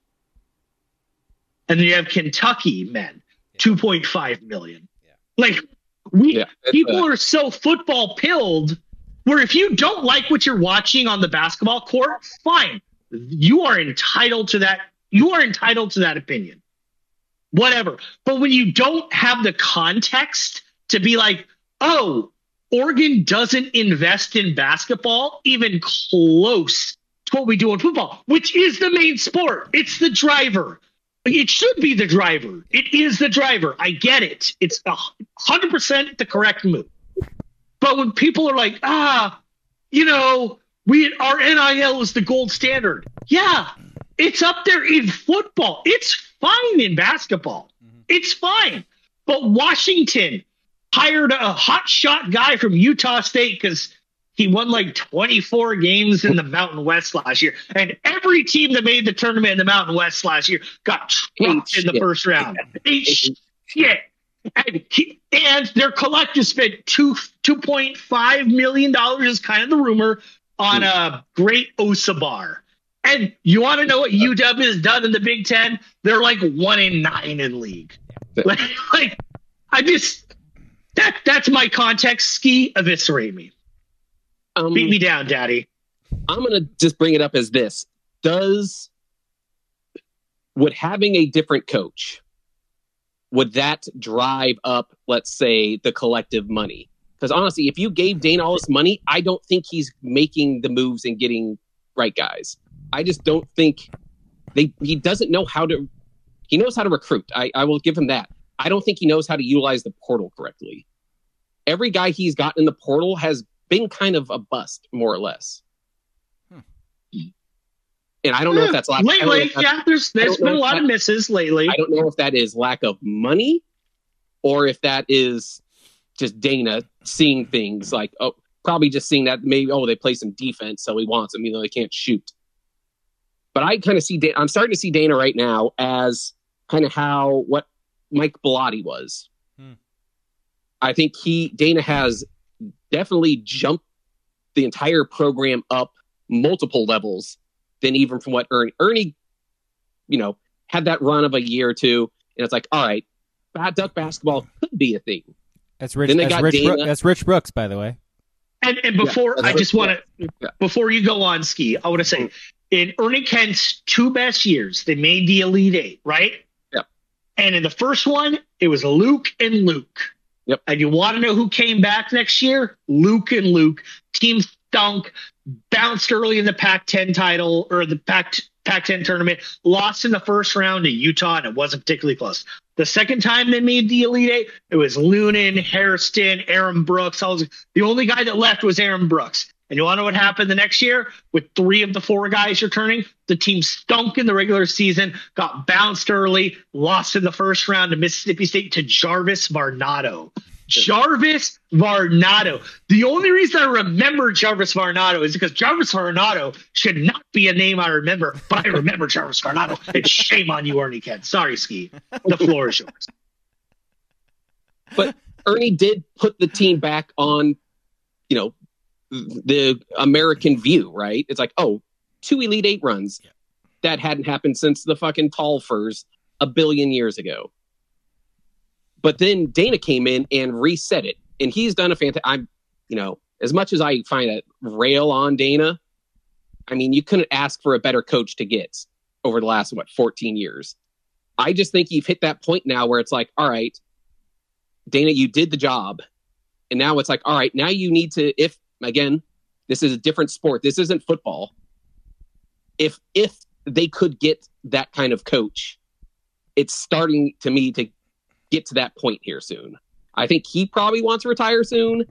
Speaker 4: And then you have Kentucky men, yeah. two point five million dollars. Yeah. Like, we yeah, people a- are so football pilled where if you don't like what you're watching on the basketball court, fine. You are entitled to that. You are entitled to that opinion. Whatever. But when you don't have the context to be like, oh, Oregon doesn't invest in basketball even close to what we do in football, which is the main sport. It's the driver. It should be the driver. It is the driver. I get it. It's one hundred percent the correct move. But when people are like, ah, you know, We our N I L is the gold standard. Yeah, it's up there in football. It's fine in basketball. Mm-hmm. It's fine. But Washington hired a hot shot guy from Utah State because he won like twenty-four games in the Mountain West last year. And every team that made the tournament in the Mountain West last year got trucked in the first round. Eight shit. And, he, and their collective spent two two point five million dollars is kind of the rumor on a great Osabar. And you want to know what U W has done in the Big Ten? They're like one in nine in league. Like, like I just that that's my context. Ski, eviscerate me. Um, Beat me down, Daddy.
Speaker 2: I'm gonna just bring it up as this: Does would having a different coach, would that drive up, let's say, the collective money? Because honestly, if you gave Dana all this money, I don't think he's making the moves and getting right guys. I just don't think they. He doesn't know how to. He knows how to recruit. I, I will give him that. I don't think he knows how to utilize the portal correctly. Every guy he's gotten in the portal has been kind of a bust, more or less. Hmm. And I don't know
Speaker 4: yeah,
Speaker 2: if that's lack.
Speaker 4: Lately, that's, yeah, there's there's been a lot that, of misses lately.
Speaker 2: I don't know if that is lack of money, or if that is just Dana seeing things like, oh, probably just seeing that maybe, oh, they play some defense, so he wants them, even though they can't shoot. But I kind of see, I'm starting to see Dana right now as kind of how, what Mike Bellotti was. Hmm. I think he Dana has definitely jumped the entire program up multiple levels than even from what Ernie Ernie, you know, had that run of a year or two, and it's like, all right, Bad Duck basketball could be a thing.
Speaker 3: That's Rich.
Speaker 2: Then they
Speaker 3: That's
Speaker 2: got
Speaker 3: Rich,
Speaker 2: Dana.
Speaker 3: Brooks, that's Rich Brooks, by the way.
Speaker 4: And and before
Speaker 2: Yeah,
Speaker 4: I just want to
Speaker 2: yeah.
Speaker 4: before you go on, Ski, I want to say in Ernie Kent's two best years, they made the Elite Eight, right?
Speaker 2: Yeah.
Speaker 4: And in the first one, it was Luke and Luke.
Speaker 2: Yep.
Speaker 4: And you want to know who came back next year? Luke and Luke. Team stunk, bounced early in the Pac ten title or the Pac Pac ten tournament, lost in the first round to Utah, and it wasn't particularly close. The second time they made the Elite Eight, it was Lunan, Hairston, Aaron Brooks. All those, the only guy that left was Aaron Brooks. And you want to know what happened the next year? With three of the four guys returning, the team stunk in the regular season, got bounced early, lost in the first round to Mississippi State to Jarvis Varnado. Jarvis Varnado. The only reason I remember Jarvis Varnado is because Jarvis Varnado should not be a name I remember, but I remember Jarvis Varnado. And shame on you, Ernie Kent. Sorry, Ski. The floor is yours.
Speaker 2: But Ernie did put the team back on, you know, the American view, right? It's like, oh, two Elite Eight runs.
Speaker 3: Yeah.
Speaker 2: That hadn't happened since the fucking Tall Furs a billion years ago. But then Dana came in and reset it. And he's done a fantastic, I'm, you know, as much as I find a rail on Dana, I mean, you couldn't ask for a better coach to get over the last, what, fourteen years. I just think you've hit that point now where it's like, all right, Dana, you did the job. And now it's like, all right, now you need to, if, again, this is a different sport. This isn't football. If, if they could get that kind of coach, it's starting to me to get to that point here soon. I think he probably wants to retire soon.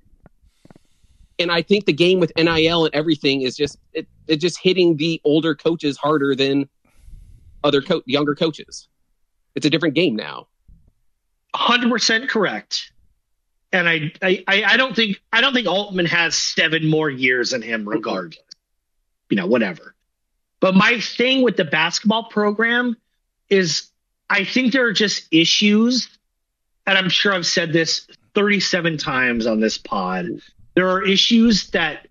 Speaker 2: And I think the game with N I L and everything is just, it, it just hitting the older coaches harder than other co- younger coaches. It's a different game now.
Speaker 4: one hundred percent correct. And I, I, I don't think I don't think Altman has seven more years in him regardless. You know, whatever. But my thing with the basketball program is I think there are just issues, and I'm sure I've said this thirty-seven times on this pod. There are issues that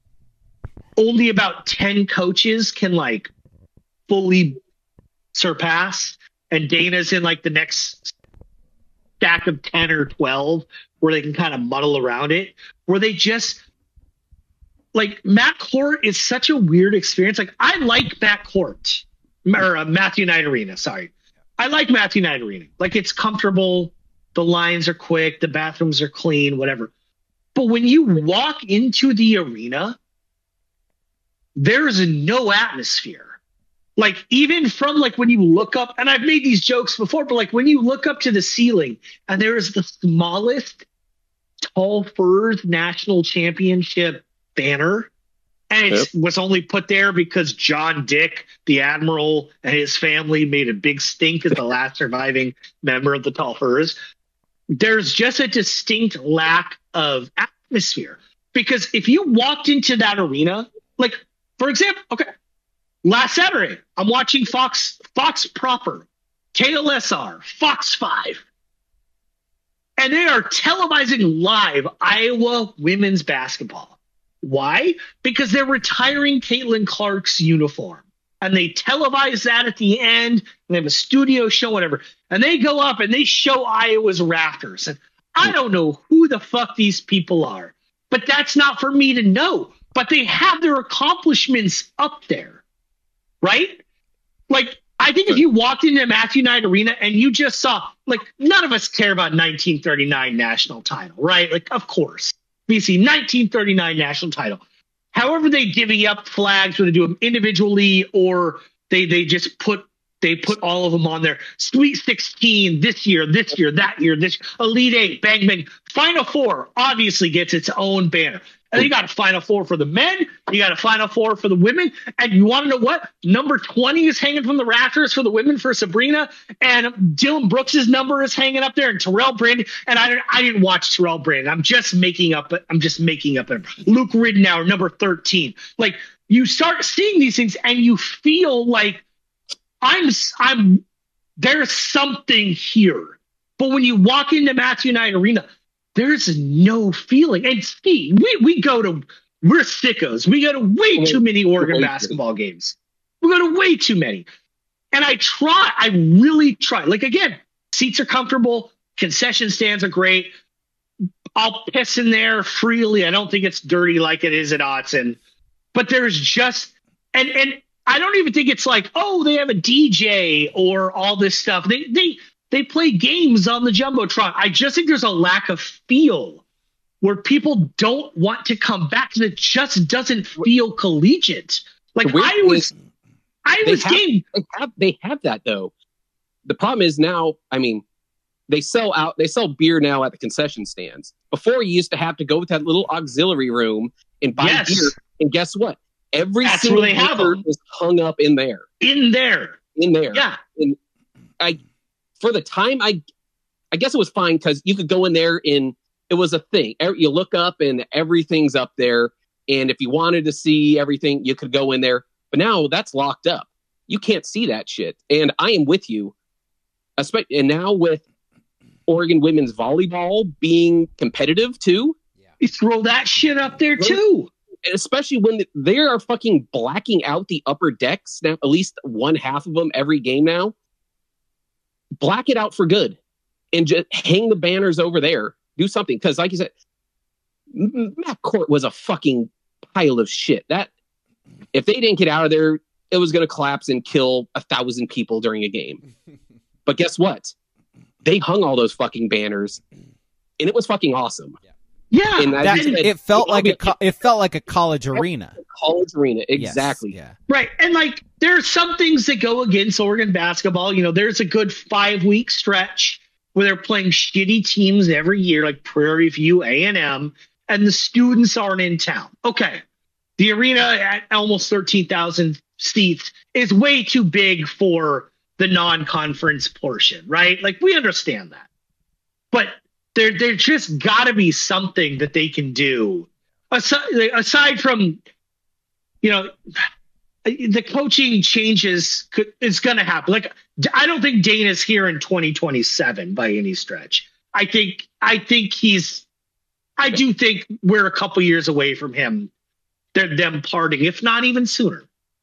Speaker 4: only about ten coaches can like fully surpass, and Dana's in like the next stack of ten or twelve where they can kind of muddle around it, where they just like Matt Court is such a weird experience. Like I like Matt Court or uh, Matthew Knight Arena. Sorry. I like Matthew Knight Arena. Like it's comfortable. The lines are quick. The bathrooms are clean, whatever. But when you walk into the arena, there's no atmosphere. Like even from like when you look up, and I've made these jokes before, but like when you look up to the ceiling and there is the smallest Tall Furs national championship banner, and it
Speaker 2: Yep.
Speaker 4: was only put there because John Dick, the admiral, and his family made a big stink as the last surviving member of the Tall Furs. There's just a distinct lack of atmosphere. Because if you walked into that arena, like, for example, okay, last Saturday, I'm watching Fox, Fox proper, K L S R, Fox five. And they are televising live Iowa women's basketball. Why? Because they're retiring Caitlin Clark's uniform. And they televise that at the end, and they have a studio show, whatever. And they go up and they show Iowa's rafters. And I don't know who the fuck these people are, but that's not for me to know. But they have their accomplishments up there, right? Like, I think if you walked into Matthew Knight Arena and you just saw, like, none of us care about nineteen thirty-nine national title, right? Like, of course, B C nineteen thirty-nine national title. However, they divvy up flags, whether they do them individually or they they just put they put all of them on there. Sweet sixteen this year, this year, that year, this Elite Eight, bang bang. Final Four obviously gets its own banner. And then you got a Final Four for the men. You got a Final Four for the women. And you want to know what? Number twenty is hanging from the rafters for the women for Sabrina. And Dylan Brooks's number is hanging up there. And Terrell Brandon. And I, I didn't watch Terrell Brandon. I'm just making up. I'm just making up. Luke Ridnour, number thirteen. Like, you start seeing these things and you feel like I'm, I'm, there's something here. But when you walk into Matthew Knight Arena, there's no feeling. And Steve, we, we go to, we're sickos. We go to way too many Oregon basketball games. We go to way too many. And I try, I really try. Like, again, seats are comfortable. Concession stands are great. I'll piss in there freely. I don't think it's dirty like it is at Autzen. But there's just, and and I don't even think it's like, oh, they have a D J or all this stuff. They they they play games on the Jumbotron. I just think there's a lack of feel where people don't want to come back because it just doesn't feel collegiate. Like I was, I was
Speaker 2: have,
Speaker 4: game.
Speaker 2: They have, they have that though. The problem is now, I mean, they sell out, they sell beer now at the concession stands. Before you used to have to go to that little auxiliary room and buy
Speaker 4: Yes.
Speaker 2: beer. And guess what? Every
Speaker 4: That's
Speaker 2: single
Speaker 4: where they have
Speaker 2: beer
Speaker 4: them.
Speaker 2: is hung up in there.
Speaker 4: In there.
Speaker 2: In there.
Speaker 4: Yeah.
Speaker 2: And I, for the time, I, I guess it was fine because you could go in there and it was a thing. Every- You look up and everything's up there. And if you wanted to see everything, you could go in there. But now that's locked up. You can't see that shit. And I am with you. Espe- And now with Oregon women's volleyball being competitive too,
Speaker 4: You throw that shit up there too.
Speaker 2: and especially when they are fucking blacking out the upper decks now, at least one half of them every game now. Black it out for good and just hang the banners over there. Do something. Because like you said, M- Matt Court was a fucking pile of shit. That if they didn't get out of there, it was going to collapse and kill a thousand people during a game. But guess what? They hung all those fucking banners and it was fucking awesome.
Speaker 4: Yeah.
Speaker 2: And as
Speaker 3: That,
Speaker 2: you said,
Speaker 3: it felt
Speaker 2: it'll
Speaker 3: like
Speaker 2: be
Speaker 3: a co- it felt like a college arena.
Speaker 2: college arena.
Speaker 3: Yes,
Speaker 2: Exactly.
Speaker 3: yeah.
Speaker 4: Right. And like there are some things that go against Oregon basketball. You know, there's a good five week stretch where they're playing shitty teams every year, like Prairie View, A and M, and the students aren't in town. Okay. The arena at almost thirteen thousand seats is way too big for the non-conference portion, right? Like we understand that. But there there just got to be something that they can do aside, aside from, you know, the coaching changes could, it's going to happen. Like, I don't think Dana's here in twenty twenty-seven by any stretch. I think, I think he's, I do think we're a couple years away from him, they're, them parting, if not even sooner.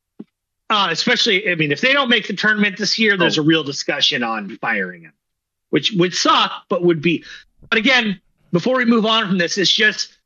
Speaker 4: Uh, especially, I mean, if they don't make the tournament this year, there's a real discussion on firing him, which would suck, but would be. But again, before we move on from this, it's just,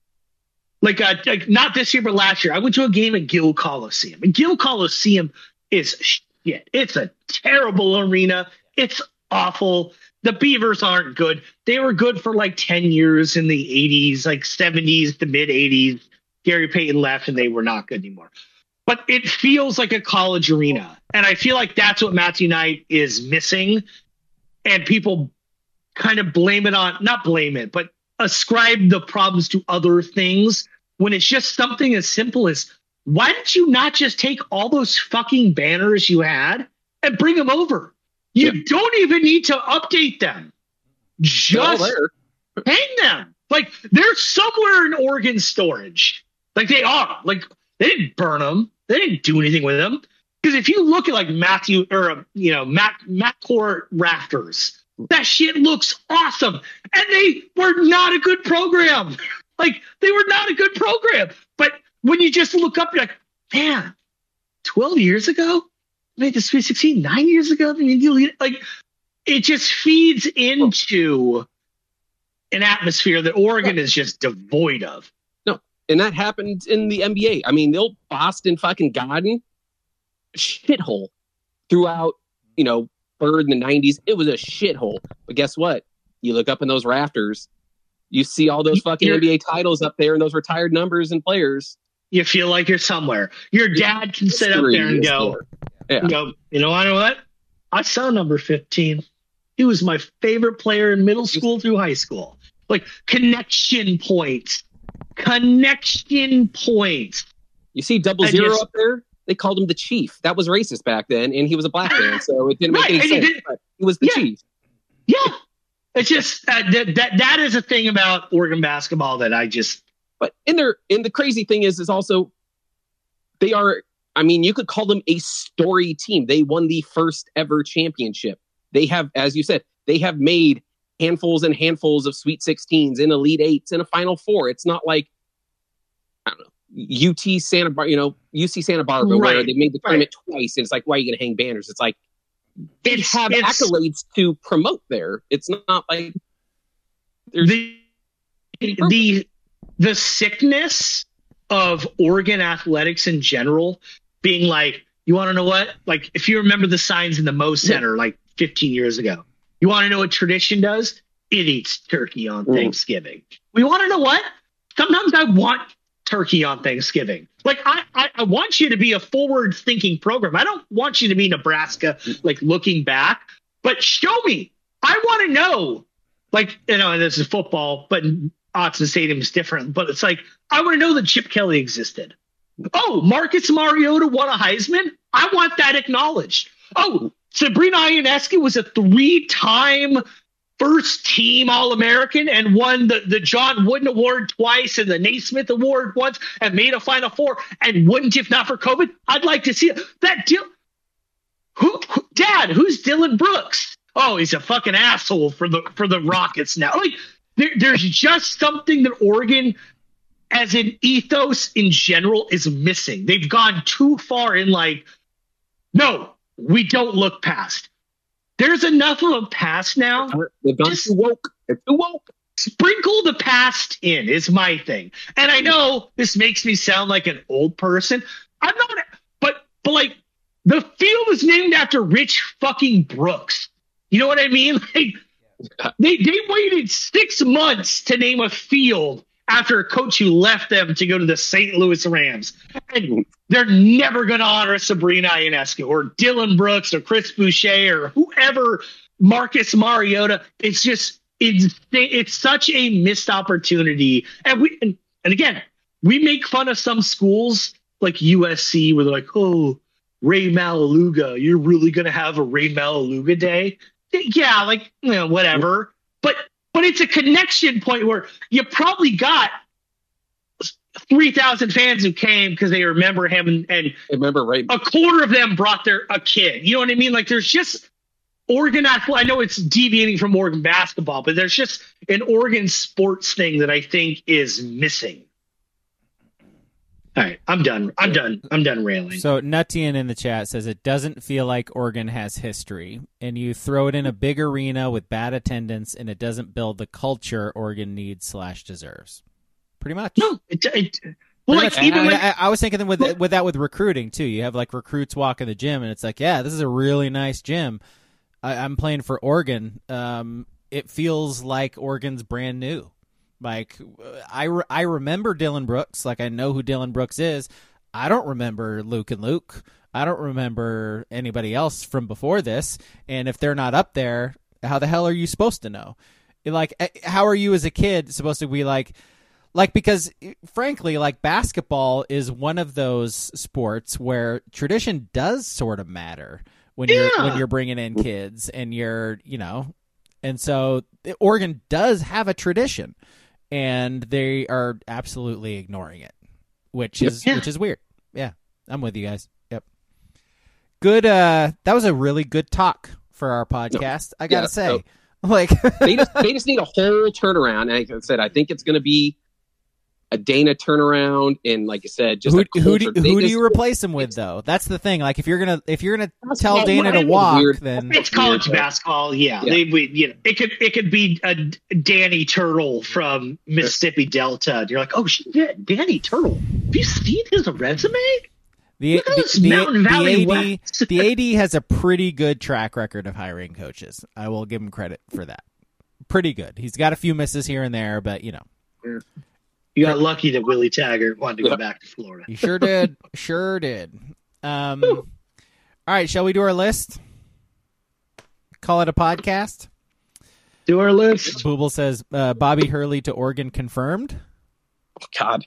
Speaker 4: Like, uh, like not this year, but last year, I went to a game at Gill Coliseum. And Gill Coliseum is shit. It's a terrible arena. It's awful. The Beavers aren't good. They were good for like ten years in the eighties, like seventies to mid eighties. Gary Payton left and they were not good anymore. But it feels like a college arena. And I feel like that's what Matthew Knight is missing. And people kind of blame it on, not blame it, but ascribe the problems to other things when it's just something as simple as, why did you not just take all those fucking banners you had and bring them over? You yeah. don't even need to update them. Just hang them. Like they're somewhere in Oregon storage. Like they are. Like they didn't burn them. They didn't do anything with them. Because if you look at like Matthew or you know Matt Matt Court rafters, that shit looks awesome. And they were not a good program. Like, they were not a good program. But when you just look up, you're like, man, twelve years ago? I made the Sweet sixteen nine years ago? Like, it just feeds into an atmosphere that Oregon is just devoid of.
Speaker 2: No, and that happened in the N B A. I mean, the old Boston fucking Garden shithole throughout, you know, Bird in the nineties, it was a shithole. But guess what? You look up in those rafters, you see all those fucking you're, N B A titles up there and those retired numbers and players.
Speaker 4: You feel like you're somewhere. Your dad can sit up there and go, yeah. you know, you know, I know what? I saw number fifteen. He was my favorite player in middle school through high school. Like connection points. Connection points.
Speaker 2: You see double zero just, up there? They called him the Chief. That was racist back then, and he was a black man, so it didn't make right, any sense. He, did, but he was the
Speaker 4: yeah,
Speaker 2: Chief.
Speaker 4: Yeah, it's just uh, that that that is a thing about Oregon basketball that I just.
Speaker 2: But in their, and the crazy thing is, is also they are. I mean, you could call them a story team. They won the first ever championship. They have, as you said, they have made handfuls and handfuls of Sweet sixteens and Elite Eights and a Final Four. It's not like, I don't know, U T Santa Bar, you know, U C Santa Barbara,
Speaker 4: Right.
Speaker 2: where they made the tournament
Speaker 4: Right.
Speaker 2: twice, and it's like, why are you going to hang banners? It's like, they
Speaker 4: It's-
Speaker 2: have
Speaker 4: it's-
Speaker 2: accolades to promote there. It's not like there's
Speaker 4: the the the sickness of Oregon athletics in general being like, you want to know what? Like, if you remember the signs in the Mo Center like fifteen years ago, you want to know what tradition does? It eats turkey on
Speaker 2: Mm.
Speaker 4: Thanksgiving. We want to know what? Sometimes I want turkey on Thanksgiving. Like, I, I, I want you to be a forward thinking program. I don't want you to be Nebraska, like looking back, but show me. I want to know. Like, you know, and this is football, but Autzen Stadium is different. But it's like, I want to know that Chip Kelly existed. Oh, Marcus Mariota won a Heisman? I want that acknowledged. Oh, Sabrina Ionescu was a three-time first-team All-American and won the, the John Wooden Award twice and the Naismith Award once and made a Final Four and wouldn't if not for COVID. I'd like to see it. That deal. Who, who, Dad, who's Dylan Brooks? Oh, he's a fucking asshole for the for the Rockets now. Like, there, there's just something that Oregon, as an ethos in general, is missing. They've gone too far in like, no, we don't look past. There's enough of a past now.
Speaker 2: they've gone
Speaker 4: Just-
Speaker 2: too woke. They're too woke.
Speaker 4: Sprinkle the past in is my thing. And I know this makes me sound like an old person. I'm not, but but like, the field is named after Rich fucking Brooks. You know what I mean? Like, they they waited six months to name a field after a coach who left them to go to the Saint Louis Rams. And they're never going to honor Sabrina Ionescu or Dylan Brooks or Chris Boucher or whoever, Marcus Mariota. It's just, it's, it's such a missed opportunity. And we, and, and again, we make fun of some schools like U S C where they're like, oh, Ray Malaluga, you're really going to have a Ray Malaluga day? Yeah, like, you know, whatever. But but it's a connection point where you probably got three thousand fans who came because they remember him, and, and
Speaker 2: Remember, right?
Speaker 4: a quarter of them brought their a kid. You know what I mean? Like, there's just Oregon athlete. I know it's deviating from Oregon basketball, but there's just an Oregon sports thing that I think is missing. All right, I'm done. I'm done. I'm done railing.
Speaker 3: So Nuttian in the chat says it doesn't feel like Oregon has history, and you throw it in a big arena with bad attendance, and it doesn't build the culture Oregon needs slash deserves. Pretty much.
Speaker 4: No, it, it well,
Speaker 3: Pretty
Speaker 4: like
Speaker 3: much.
Speaker 4: even
Speaker 3: And
Speaker 4: like,
Speaker 3: I, I was thinking with with that with recruiting too. You have like recruits walk in the gym, and it's like, yeah, this is a really nice gym. I, I'm playing for Oregon. Um, it feels like Oregon's brand new. Like, I, re- I remember Dylan Brooks. Like, I know who Dylan Brooks is. I don't remember Luke and Luke. I don't remember anybody else from before this. And if they're not up there, how the hell are you supposed to know? Like, how are you as a kid supposed to be like, like, because frankly, like, basketball is one of those sports where tradition does sort of matter when you're
Speaker 4: Yeah.
Speaker 3: when you're bringing in kids and you're, you know, and so Oregon does have a tradition. And they are absolutely ignoring it, which is
Speaker 4: Yeah.
Speaker 3: which is weird. Yeah, I'm with you guys. Yep. Good. Uh, that was a really good talk for our podcast. I gotta
Speaker 2: Yeah,
Speaker 3: say,
Speaker 2: so-
Speaker 3: like,
Speaker 2: they just they just need a whole turnaround. And like I said, I think it's going to be a Dana turnaround, and like I said, just
Speaker 3: who
Speaker 2: a
Speaker 3: who do,
Speaker 2: culture.
Speaker 3: who
Speaker 2: They
Speaker 3: do
Speaker 2: just-
Speaker 3: you replace him with though? That's the thing. Like, if you're gonna if you're gonna tell
Speaker 4: Well,
Speaker 3: Dana to
Speaker 4: whatever.
Speaker 3: walk,
Speaker 2: Weird.
Speaker 3: then
Speaker 4: it's college
Speaker 2: Weird.
Speaker 4: basketball. Yeah,
Speaker 2: Yeah.
Speaker 4: they we you know it could it could be a Danny Turtle from Mississippi Delta. And you're like, oh shit, Danny Turtle. Have you seen his resume?
Speaker 3: the
Speaker 4: Look at
Speaker 3: the,
Speaker 4: this
Speaker 3: the,
Speaker 4: Mountain Valley
Speaker 3: the A D
Speaker 4: West.
Speaker 3: the A D has a pretty good track record of hiring coaches. I will give him credit for that. Pretty good. He's got a few misses here and there, but you know.
Speaker 4: You got lucky that Willie Taggart wanted to go
Speaker 2: Yeah.
Speaker 4: back to Florida.
Speaker 3: You sure did. Sure did. Um, all right, shall we do our list? Call it a podcast.
Speaker 4: Do our list.
Speaker 3: Booble says uh, Bobby Hurley to Oregon confirmed.
Speaker 2: God.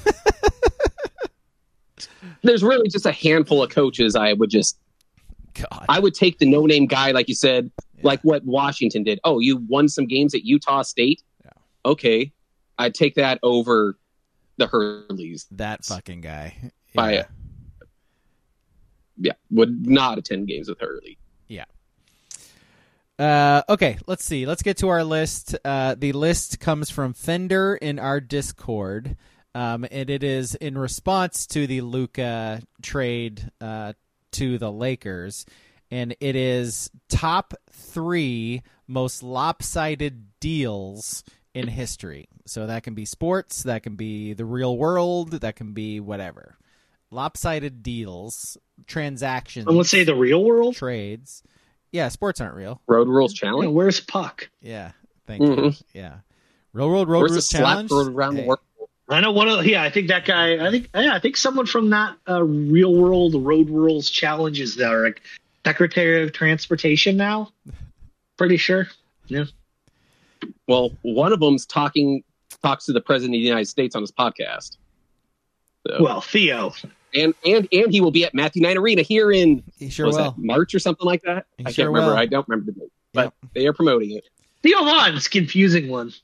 Speaker 2: There's really just a handful of coaches I would just
Speaker 3: God.
Speaker 2: I would take the no name guy, like you said, like what Washington did. Oh, you won some games at Utah State?
Speaker 3: Yeah.
Speaker 2: Okay. I'd take that over the Hurleys.
Speaker 3: That fucking guy.
Speaker 2: By
Speaker 3: Yeah.
Speaker 2: Yeah, would not attend games with Hurley.
Speaker 3: Yeah. Uh, okay, let's see. Let's get to our list. Uh, the list comes from Fender in our Discord, um, and it is in response to the Luka trade uh, to the Lakers, and it is top three most lopsided deals in history. So that can be sports, that can be the real world, that can be whatever. Lopsided deals, transactions.
Speaker 4: I'm gonna say the real world.
Speaker 3: Trades. Yeah, sports aren't real.
Speaker 2: Road Rules
Speaker 4: Yeah,
Speaker 2: Challenge.
Speaker 4: where's Puck?
Speaker 3: Yeah, thank
Speaker 2: Mhm.
Speaker 3: you. Yeah, real world road
Speaker 2: Where's the
Speaker 3: rules
Speaker 2: slap
Speaker 3: challenge.
Speaker 2: road around
Speaker 3: Hey,
Speaker 2: the world?
Speaker 4: I know one of yeah. I think that guy. I think yeah. I think someone from that uh, real world road rules challenges that are like Secretary of Transportation now. Pretty sure. Yeah.
Speaker 2: Well, one of them's talking talks to the president of the United States on his podcast. So,
Speaker 4: Well, Theo.
Speaker 2: and and and he will be at Matthew Knight Arena here in
Speaker 3: He sure
Speaker 2: what was
Speaker 3: will.
Speaker 2: that, March or something like that.
Speaker 3: He
Speaker 2: I can't
Speaker 3: sure
Speaker 2: remember.
Speaker 3: will.
Speaker 2: I don't remember the date, but
Speaker 3: Yep.
Speaker 2: they are promoting it.
Speaker 4: Theo Vaughn's confusing one.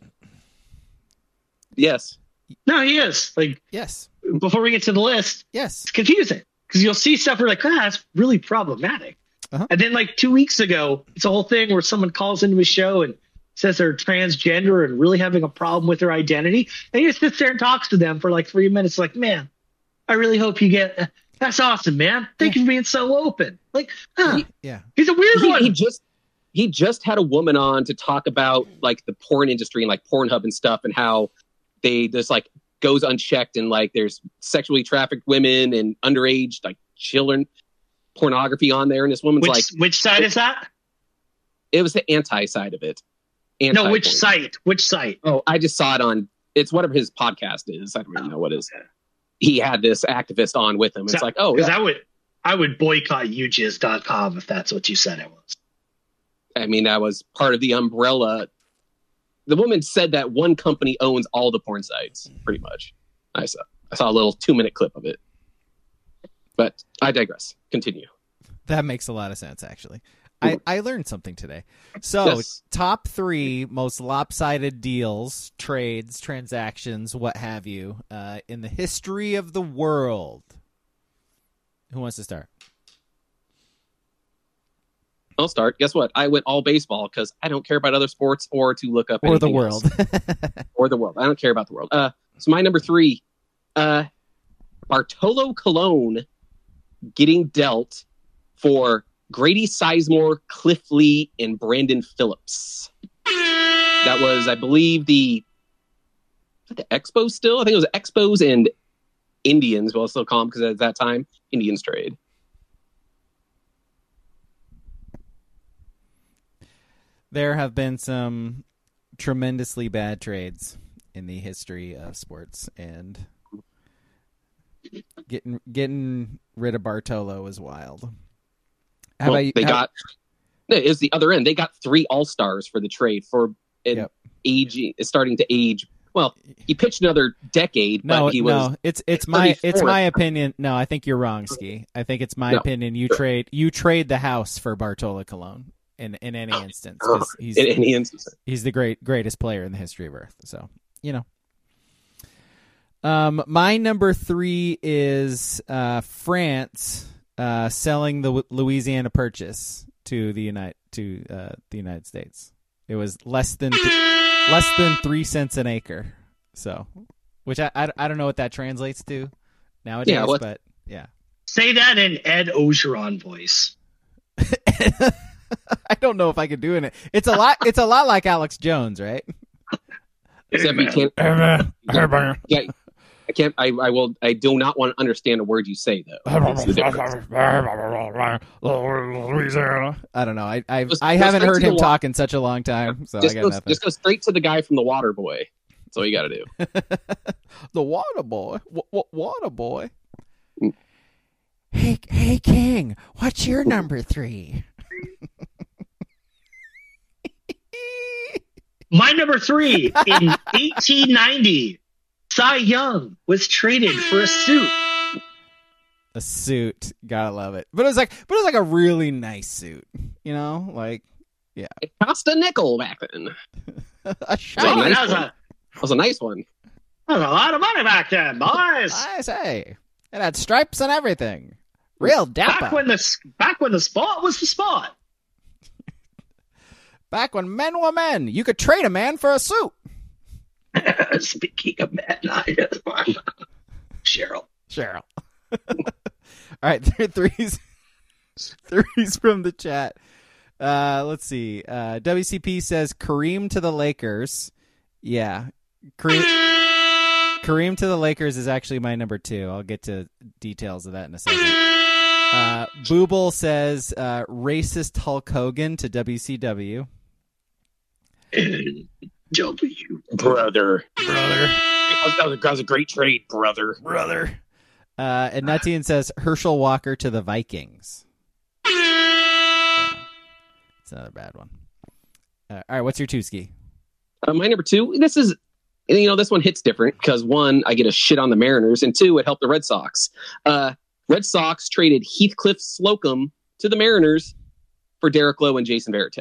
Speaker 2: Yes.
Speaker 4: No, he is. Like
Speaker 3: Yes,
Speaker 4: before we get to the list,
Speaker 3: yes.
Speaker 4: it's confusing because you'll see stuff where like, ah, that's really problematic.
Speaker 3: Uh-huh.
Speaker 4: And then like two weeks ago, it's a whole thing where someone calls into a show and says they're transgender and really having a problem with their identity. And he just sits there and talks to them for like three minutes. Like, man, I really hope you get, that's awesome, man. Thank you for being so open. Like, huh,
Speaker 3: Yeah,
Speaker 4: he's a weird
Speaker 2: He,
Speaker 4: one.
Speaker 2: he just he just had a woman on to talk about like the porn industry and like Pornhub and stuff and how they just like goes unchecked and like there's sexually trafficked women and underage like children pornography on there, and this woman's
Speaker 4: which,
Speaker 2: like,
Speaker 4: which side is that?
Speaker 2: it was the anti side of it.
Speaker 4: No,
Speaker 2: Anti-porn.
Speaker 4: which site? Which site?
Speaker 2: Oh, I just saw it on. It's whatever his podcast is. I don't really know what it is. He had this activist on with him. It's
Speaker 4: So-
Speaker 2: like, oh,
Speaker 4: Because
Speaker 2: yeah.
Speaker 4: I would, I would boycott u jizz dot com if that's what you said it was.
Speaker 2: I mean, that was part of the umbrella. The woman said that one company owns all the porn sites, pretty much. I saw. I saw a little two minute clip of it, but I digress. Continue.
Speaker 3: that makes a lot of sense. Actually, I I learned something today. So
Speaker 2: Yes.
Speaker 3: top three most lopsided deals, trades, transactions, what have you, uh, in the history of the world. Who wants to start?
Speaker 2: I'll start. Guess what? I went all baseball because I don't care about other sports or to look up
Speaker 3: Or the
Speaker 2: anything
Speaker 3: world.
Speaker 2: else. Or the world. I don't care about the world. Uh, so my number three, uh, Bartolo Colon getting dealt for Grady Sizemore, Cliff Lee, and Brandon Phillips. That was, I believe, the the Expos still. I think it was Expos and Indians. Well, I'll still call them because at that time, Indians trade.
Speaker 3: There have been some tremendously bad trades in the history of sports, and getting getting rid of Bartolo was wild. How
Speaker 2: Well,
Speaker 3: about you?
Speaker 2: they
Speaker 3: how-
Speaker 2: got no, it was the other end. They got three All Stars for the trade for an
Speaker 3: Yep.
Speaker 2: aging, starting to age. Well, he pitched another decade,
Speaker 3: no,
Speaker 2: but he was
Speaker 3: no. It's it's my it's
Speaker 2: thirty-four.
Speaker 3: my opinion. No, I think you're wrong, Ski. I think it's my
Speaker 2: No.
Speaker 3: opinion. You trade you trade the house for Bartolo Colon in in any instance, 'cause he's
Speaker 2: in any instance.
Speaker 3: he's the great greatest player in the history of Earth. So you know. Um, my number three is uh, France uh, selling the Louisiana Purchase to the United to uh, the United States. It was less than th- less than three cents an acre. So, which I, I, I don't know what that translates to nowadays,
Speaker 2: Yeah, what-
Speaker 3: but yeah.
Speaker 4: Say that in Ed Ogeron voice.
Speaker 3: I don't know if I could do it. It's a lot. It's a lot like Alex Jones, right?
Speaker 2: Except you can't. Yeah, I can't. I, I will. I do not want to understand a word you say, though. That's the difference.
Speaker 3: Louisiana. I don't know. I I've,
Speaker 2: Just
Speaker 3: I
Speaker 2: go
Speaker 3: haven't
Speaker 2: straight
Speaker 3: heard
Speaker 2: to
Speaker 3: him
Speaker 2: the
Speaker 3: talk in such a long time, so
Speaker 2: Just
Speaker 3: I
Speaker 2: go,
Speaker 3: got nothing.
Speaker 2: just go straight to the guy from the Water Boy. That's all you got to do.
Speaker 3: The Water Boy. W- w- water Boy.
Speaker 2: Mm.
Speaker 3: Hey, hey, King. What's your number three?
Speaker 4: My number three in eighteen ninety, Cy Young was traded for a suit.
Speaker 3: A suit. Gotta love it. But it was like, but it was like a really nice suit. You know, like
Speaker 2: It cost a nickel back then.
Speaker 3: a
Speaker 2: Oh,
Speaker 3: shiny.
Speaker 2: nice
Speaker 4: that was
Speaker 2: one.
Speaker 4: a
Speaker 2: That was a nice one.
Speaker 4: that was a lot of money back then, boys.
Speaker 3: I say, it had stripes and everything. Real
Speaker 4: Back
Speaker 3: dapper.
Speaker 4: when the back when the spot was the spot.
Speaker 3: Back when men were men, you could trade a man for a suit.
Speaker 4: Speaking of men, I Cheryl.
Speaker 3: Cheryl. All right, threes, threes from the chat. Uh, let's see. Uh, W C P says Kareem to the Lakers. Yeah, Kareem, Kareem to the Lakers is actually my number two. I'll get to details of that in a second. Uh, Booble says uh, racist Hulk Hogan to W C W.
Speaker 4: W.
Speaker 2: Brother.
Speaker 3: Brother.
Speaker 2: That was, that was a great trade, brother.
Speaker 3: Brother. Uh, and Nuttian says Herschel Walker to the Vikings. Yeah. It's another bad one. Uh, all right, what's your two ski?
Speaker 2: Uh, my number two, this is, you know, this one hits different because one, I get a shit on the Mariners, and two, it helped the Red Sox. Uh, Red Sox traded Heathcliff Slocum to the Mariners for Derek Lowe and Jason Varitek.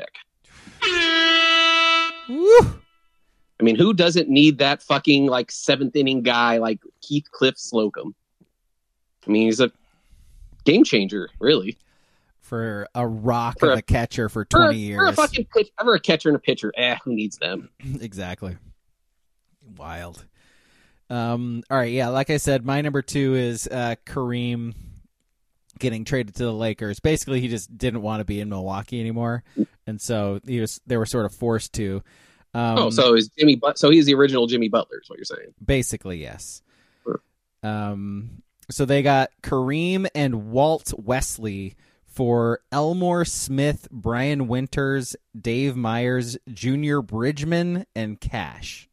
Speaker 3: Woo!
Speaker 2: I mean, who doesn't need that fucking like seventh inning guy like Heathcliff Slocum? I mean, he's a game changer, really.
Speaker 3: For a rock
Speaker 2: For
Speaker 3: of
Speaker 2: a-
Speaker 3: a catcher for
Speaker 2: For a,
Speaker 3: twenty years.
Speaker 2: for a fucking pitch, ever a catcher and a pitcher, eh, who needs them?
Speaker 3: Exactly. Wild. Um, all right, yeah, like I said, my number two is uh, Kareem getting traded to the Lakers. Basically, he just didn't want to be in Milwaukee anymore, and so he was. They were sort of forced to. Um,
Speaker 2: oh, so is Jimmy? But- so he's the original Jimmy Butler, is what you're saying?
Speaker 3: basically, yes.
Speaker 2: Sure.
Speaker 3: Um, so they got Kareem and Walt Wesley for Elmore Smith, Brian Winters, Dave Myers, Junior Bridgman, and Cash.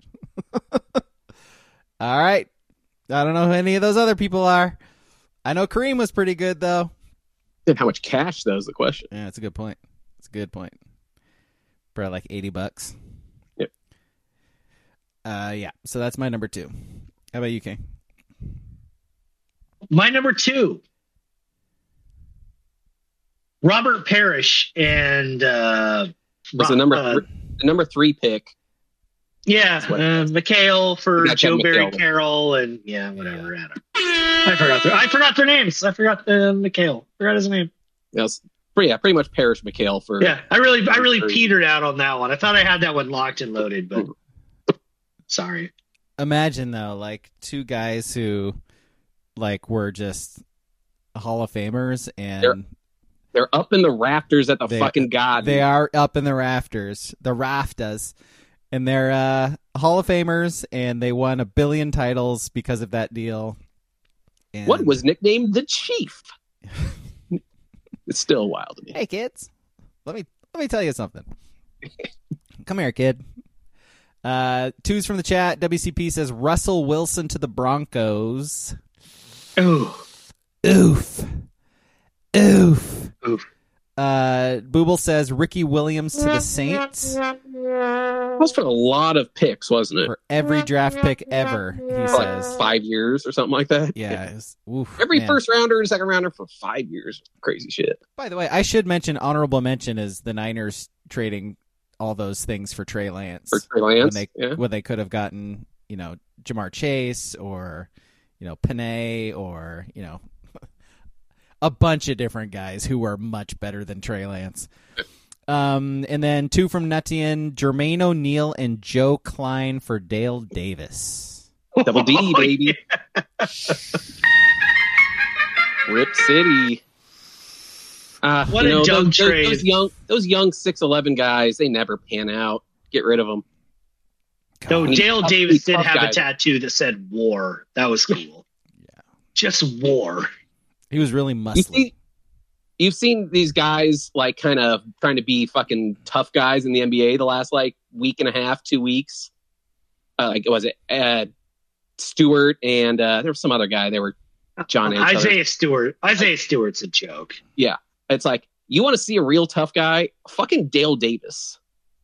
Speaker 3: All right. I don't know who any of those other people are. I know Kareem was pretty good, though.
Speaker 2: And how much cash, though, is the question.
Speaker 3: Yeah, that's a good point. That's a good point. Probably like eighty bucks.
Speaker 2: Yep.
Speaker 3: Uh, yeah, so that's my number two. How about you, King?
Speaker 4: My number two, Robert Parrish and uh,
Speaker 2: Was the number
Speaker 4: uh,
Speaker 2: three, the number three pick?
Speaker 4: yeah,
Speaker 2: what-
Speaker 4: uh, McHale for
Speaker 2: You got
Speaker 4: Joe
Speaker 2: Kevin
Speaker 4: Barry
Speaker 2: McHale.
Speaker 4: Carroll and yeah, whatever. I, don't- I forgot their I forgot their names. I forgot the McHale. Forgot his name.
Speaker 2: Yes, pretty, yeah, pretty much Parrish McHale for.
Speaker 4: Yeah, I really I really
Speaker 2: For-
Speaker 4: petered out on that one. I thought I had that one locked and loaded, but sorry.
Speaker 3: Imagine though, like two guys who, like, were just Hall of Famers, and
Speaker 2: They're- They're up in the rafters at the
Speaker 3: They-
Speaker 2: fucking god.
Speaker 3: they are up in the rafters, the rafters, and they're uh, Hall of Famers, and they won a billion titles because of that deal. And,
Speaker 2: One was nicknamed the Chief. It's still wild to me.
Speaker 3: Hey kids, let me let me tell you something. Come here, kid. Uh, twos from the chat. W C P says Russell Wilson to the Broncos.
Speaker 4: Ooh,
Speaker 3: Oof. Oof.
Speaker 4: oof.
Speaker 3: Uh, Booble says Ricky Williams to the Saints
Speaker 2: That was for a lot of picks, wasn't it?
Speaker 3: for every draft pick ever, he
Speaker 2: For
Speaker 3: says.
Speaker 2: like five years or something like that.
Speaker 3: Yeah. it's- oof,
Speaker 2: Every
Speaker 3: man.
Speaker 2: first rounder and second rounder for five years. Crazy shit.
Speaker 3: By the way, I should mention honorable mention is the Niners trading all those things for Trey Lance.
Speaker 2: For Trey Lance.
Speaker 3: when they
Speaker 2: yeah.
Speaker 3: when they could have gotten, you know, Jamar Chase or, you know, Panay or, you know, a bunch of different guys who were much better than Trey Lance. Um, and then two from Nuttian, Jermaine O'Neal and Joe Klein for Dale Davis.
Speaker 2: Double D,
Speaker 4: Oh,
Speaker 2: baby. Rip City. Uh,
Speaker 4: What
Speaker 2: you
Speaker 4: a
Speaker 2: know,
Speaker 4: dumb
Speaker 2: those, those-
Speaker 4: trade.
Speaker 2: Those young, those young six eleven guys, they never pan out. Get rid of them.
Speaker 4: No,
Speaker 2: He's
Speaker 4: Dale
Speaker 2: tough-
Speaker 4: Davis
Speaker 2: he's
Speaker 4: did
Speaker 2: tough
Speaker 4: have
Speaker 2: guy.
Speaker 4: a tattoo that said war. That was cool.
Speaker 3: Yeah.
Speaker 4: Just war.
Speaker 3: He was really
Speaker 2: You
Speaker 3: muscly.
Speaker 2: see, you've seen these guys like kind of trying to be fucking tough guys in the N B A the last like week and a half, two weeks. Uh, like was it uh, Stewart and uh, there was some other guy. They were John each other.
Speaker 4: Isaiah Stewart. Isaiah Stewart's a joke.
Speaker 2: It's like you want to see a real tough guy, fucking Dale Davis.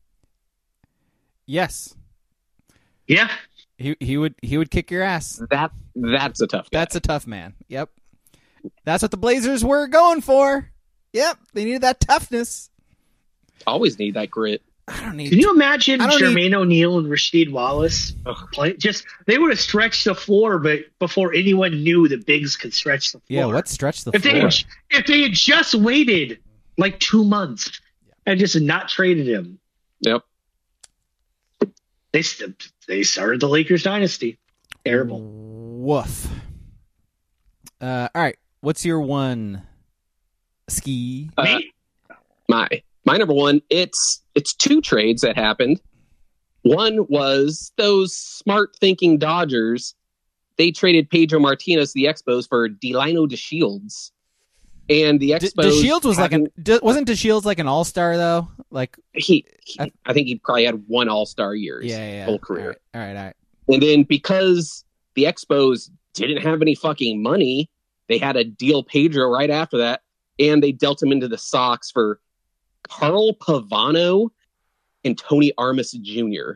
Speaker 3: Yes.
Speaker 4: Yeah.
Speaker 3: He he would he would kick your ass.
Speaker 2: That that's a tough guy.
Speaker 3: That's a tough man. Yep. That's what the Blazers were going for. Yep. They needed that toughness.
Speaker 2: Always need that grit.
Speaker 3: I don't need
Speaker 4: Can you imagine
Speaker 3: I don't
Speaker 4: Jermaine O'Neal and Rasheed Wallace play? Just they would have stretched the floor, but before anyone knew the bigs could stretch the floor.
Speaker 3: Yeah, what stretch the
Speaker 4: if they
Speaker 3: floor?
Speaker 4: had, if they had just waited like two months and just not traded him?
Speaker 2: Yep.
Speaker 4: They st- they started the Lakers dynasty. Terrible.
Speaker 3: Woof. Uh, all right. What's your one? Ski.
Speaker 2: Uh,
Speaker 4: Me?
Speaker 2: my my number one. It's it's two trades that happened. One was those smart thinking Dodgers. They traded Pedro Martinez, the Expos, for Delino DeShields, and the
Speaker 3: D-
Speaker 2: Expos.
Speaker 3: DeShields was like an D- wasn't DeShields like an all star though? Like
Speaker 2: he, he
Speaker 3: I-
Speaker 2: I think he probably had one All Star year his
Speaker 3: yeah, yeah,
Speaker 2: whole career.
Speaker 3: All right, all right, all right.
Speaker 2: And then because the Expos didn't have any fucking money, they had to deal Pedro right after that, and they dealt him into the Sox for Carl Pavano and Tony Armas Junior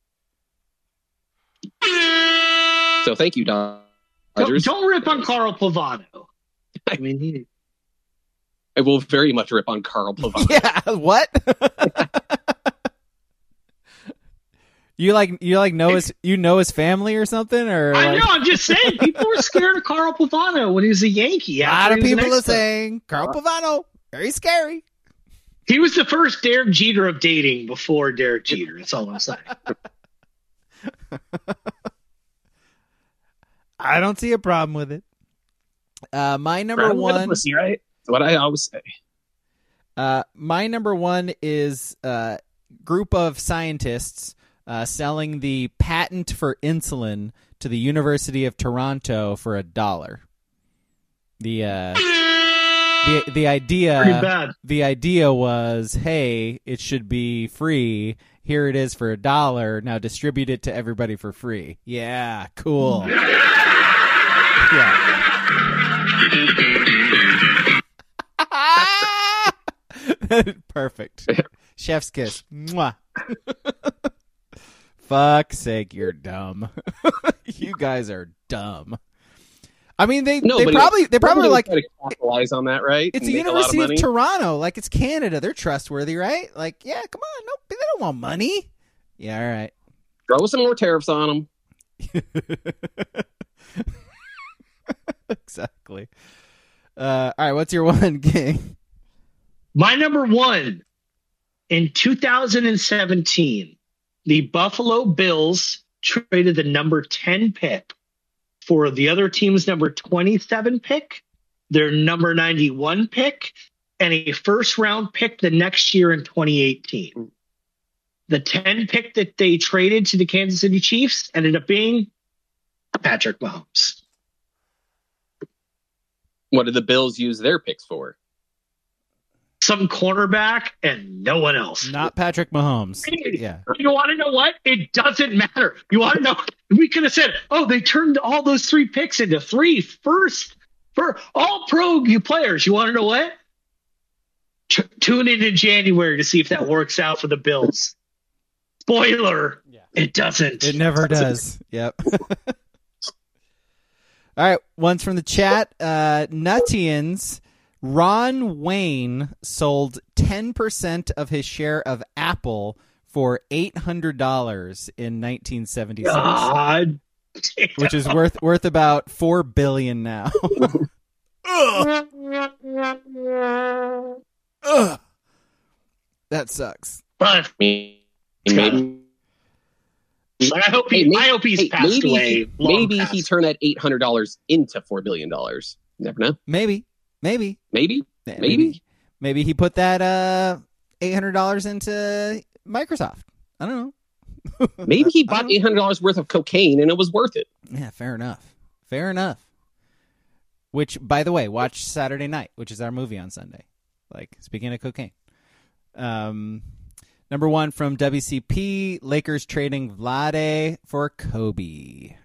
Speaker 2: So thank you,
Speaker 4: Don't,
Speaker 2: Dodgers.
Speaker 4: don't rip on Carl Pavano. I mean, he,
Speaker 2: I will very much rip on Carl Pavano.
Speaker 3: Yeah, what? you like you like know his you know his family or something or
Speaker 4: I
Speaker 3: like,
Speaker 4: know. I'm just saying, people were scared of Carl Pavano when he was a Yankee.
Speaker 3: a lot
Speaker 4: after
Speaker 3: of
Speaker 4: he was an
Speaker 3: people are
Speaker 4: Expos.
Speaker 3: saying Carl Pavano very scary.
Speaker 4: He was the first Derek Jeter of dating before Derek Jeter. That's all I'm saying.
Speaker 3: I don't see a problem with it. Uh, my number
Speaker 2: Brown got a
Speaker 3: one.
Speaker 2: pussy, right? That's what I always say.
Speaker 3: Uh, my number one is a group of scientists uh, selling the patent for insulin to the University of Toronto for a dollar. The uh, the the
Speaker 4: Pretty
Speaker 3: idea
Speaker 4: bad.
Speaker 3: the idea was, hey, it should be free. Here it is for a dollar. Now distribute it to everybody for free. Yeah, cool. Yeah. Perfect. Chef's kiss. Mwah. Fuck's sake, you're dumb. You guys are dumb. I mean, they
Speaker 2: No,
Speaker 3: they
Speaker 2: but
Speaker 3: probably they probably
Speaker 2: Nobody
Speaker 3: like
Speaker 2: would try to capitalize on that, right?
Speaker 3: it's
Speaker 2: And
Speaker 3: the
Speaker 2: make a lot
Speaker 3: University of,
Speaker 2: money.
Speaker 3: Toronto. Like it's Canada. They're trustworthy, right? Like, yeah, come on. No, they don't want money. Yeah, all right.
Speaker 2: Throw some more tariffs on them.
Speaker 3: Exactly. Uh, all right, what's your one, King?
Speaker 4: My number one in two thousand seventeen, the Buffalo Bills traded the number ten pick for the other team's number twenty-seven pick, their number ninety-one pick, and a first round pick the next year in twenty eighteen. The ten pick that they traded to the Kansas City Chiefs ended up being Patrick Mahomes.
Speaker 2: What did the Bills use their picks for?
Speaker 4: Some cornerback and no one else.
Speaker 3: Not Patrick Mahomes. Yeah.
Speaker 4: You want to know what? It doesn't matter. You want to know? We could have said, oh, they turned all those three picks into three first for all pro players. You want to know what? T- tune in in January to see if that works out for the Bills. Spoiler,
Speaker 3: Yeah.
Speaker 4: it doesn't.
Speaker 3: It never does. Yep. All right, one's from the chat. Uh, Nuttians. Ron Wayne sold ten percent of his share of Apple for eight hundred dollars in nineteen seventy-six,
Speaker 4: God.
Speaker 3: which is worth worth about four billion dollars now. Ugh. Ugh. That sucks.
Speaker 4: But
Speaker 2: Maybe, maybe,
Speaker 4: I hope he,
Speaker 2: Hey, maybe-
Speaker 4: I hope he's
Speaker 2: hey,
Speaker 4: passed
Speaker 2: maybe
Speaker 4: away.
Speaker 2: he,
Speaker 4: long
Speaker 2: maybe
Speaker 4: past.
Speaker 2: he turned that eight hundred dollars into four billion dollars. Never know.
Speaker 3: Maybe, maybe,
Speaker 2: Maybe.
Speaker 3: maybe, maybe he put that uh eight hundred dollars into Microsoft. I don't know.
Speaker 2: Maybe he
Speaker 3: I
Speaker 2: bought
Speaker 3: don't know.
Speaker 2: eight hundred dollars worth of cocaine and it was worth it.
Speaker 3: Yeah, fair enough. Fair enough. Which, by the way, watch Saturday Night, which is our movie on Sunday. Like, speaking of cocaine. Um, number one from W C P, Lakers trading Vlade for Kobe.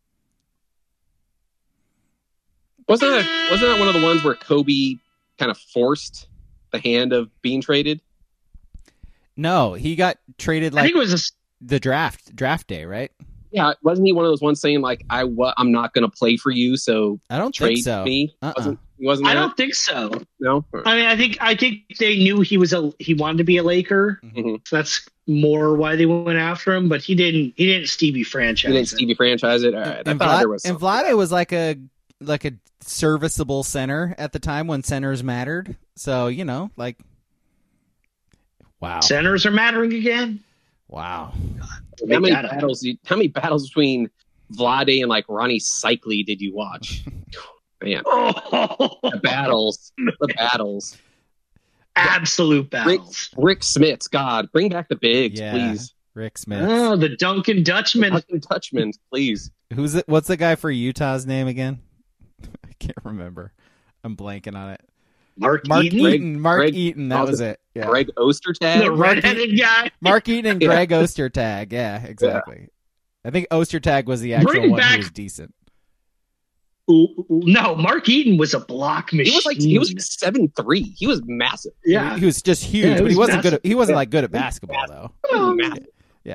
Speaker 2: Wasn't that, wasn't that one of the ones where Kobe kind of forced the hand of being traded?
Speaker 3: No, he got traded
Speaker 4: I
Speaker 3: like
Speaker 4: think it was a
Speaker 3: the draft draft day, right?
Speaker 2: Yeah, wasn't he one of those ones saying like, "I wa- I'm not going to play for you, so
Speaker 3: I don't
Speaker 2: trade
Speaker 3: think so.
Speaker 2: me"?
Speaker 3: Uh-uh.
Speaker 2: Wasn't he wasn't
Speaker 4: I
Speaker 2: that?
Speaker 4: don't think so.
Speaker 2: No.
Speaker 4: I mean, I think I think they knew he was a he wanted to be a Laker,
Speaker 2: Mhm.
Speaker 4: so that's more why they went after him. But he didn't he didn't Stevie franchise.
Speaker 2: He didn't
Speaker 4: him.
Speaker 2: Stevie franchise it. All right, I
Speaker 3: and,
Speaker 2: thought
Speaker 3: Vlad,
Speaker 2: there was.
Speaker 3: and
Speaker 2: something.
Speaker 3: Vlade was like a like a serviceable center at the time when centers mattered. So, you know, like Wow.
Speaker 4: Centers are mattering again.
Speaker 3: Wow.
Speaker 2: How
Speaker 4: Make
Speaker 2: many
Speaker 4: that up.
Speaker 2: battles? Did, how many battles between Vlade and like Ronnie Cycli did you watch? Man,
Speaker 4: Oh,
Speaker 2: the battles, the battles.
Speaker 4: absolute
Speaker 2: Rick,
Speaker 4: battles.
Speaker 2: Rick Smits, God, bring back the bigs,
Speaker 3: Yeah.
Speaker 2: please.
Speaker 3: Rick Smith.
Speaker 4: Oh, the Duncan Dutchman.
Speaker 2: Fucking Touchman, please.
Speaker 3: Who's it? What's the guy for Utah's name again? I can't remember. I'm blanking on it.
Speaker 4: Mark,
Speaker 3: Mark
Speaker 4: Eaton,
Speaker 3: Eaton. Mark
Speaker 2: Greg-
Speaker 3: Eaton. That was it. Yeah.
Speaker 2: Greg
Speaker 4: the
Speaker 2: Ostertag.
Speaker 4: redheaded guy.
Speaker 3: Mark Eaton and
Speaker 2: Yeah.
Speaker 3: Greg Ostertag. Yeah, exactly. I think Ostertag was the actual
Speaker 4: Bring
Speaker 3: one
Speaker 4: back-
Speaker 3: who was decent.
Speaker 4: No, Mark Eaton was a block machine.
Speaker 2: He was like he was like seven three. He was massive.
Speaker 4: yeah.
Speaker 3: He was just huge,
Speaker 4: Yeah, it
Speaker 3: but he
Speaker 4: was
Speaker 3: wasn't good. At, he wasn't
Speaker 2: Yeah.
Speaker 3: like good at basketball though.
Speaker 4: Oh,
Speaker 2: Massive.
Speaker 3: Yeah.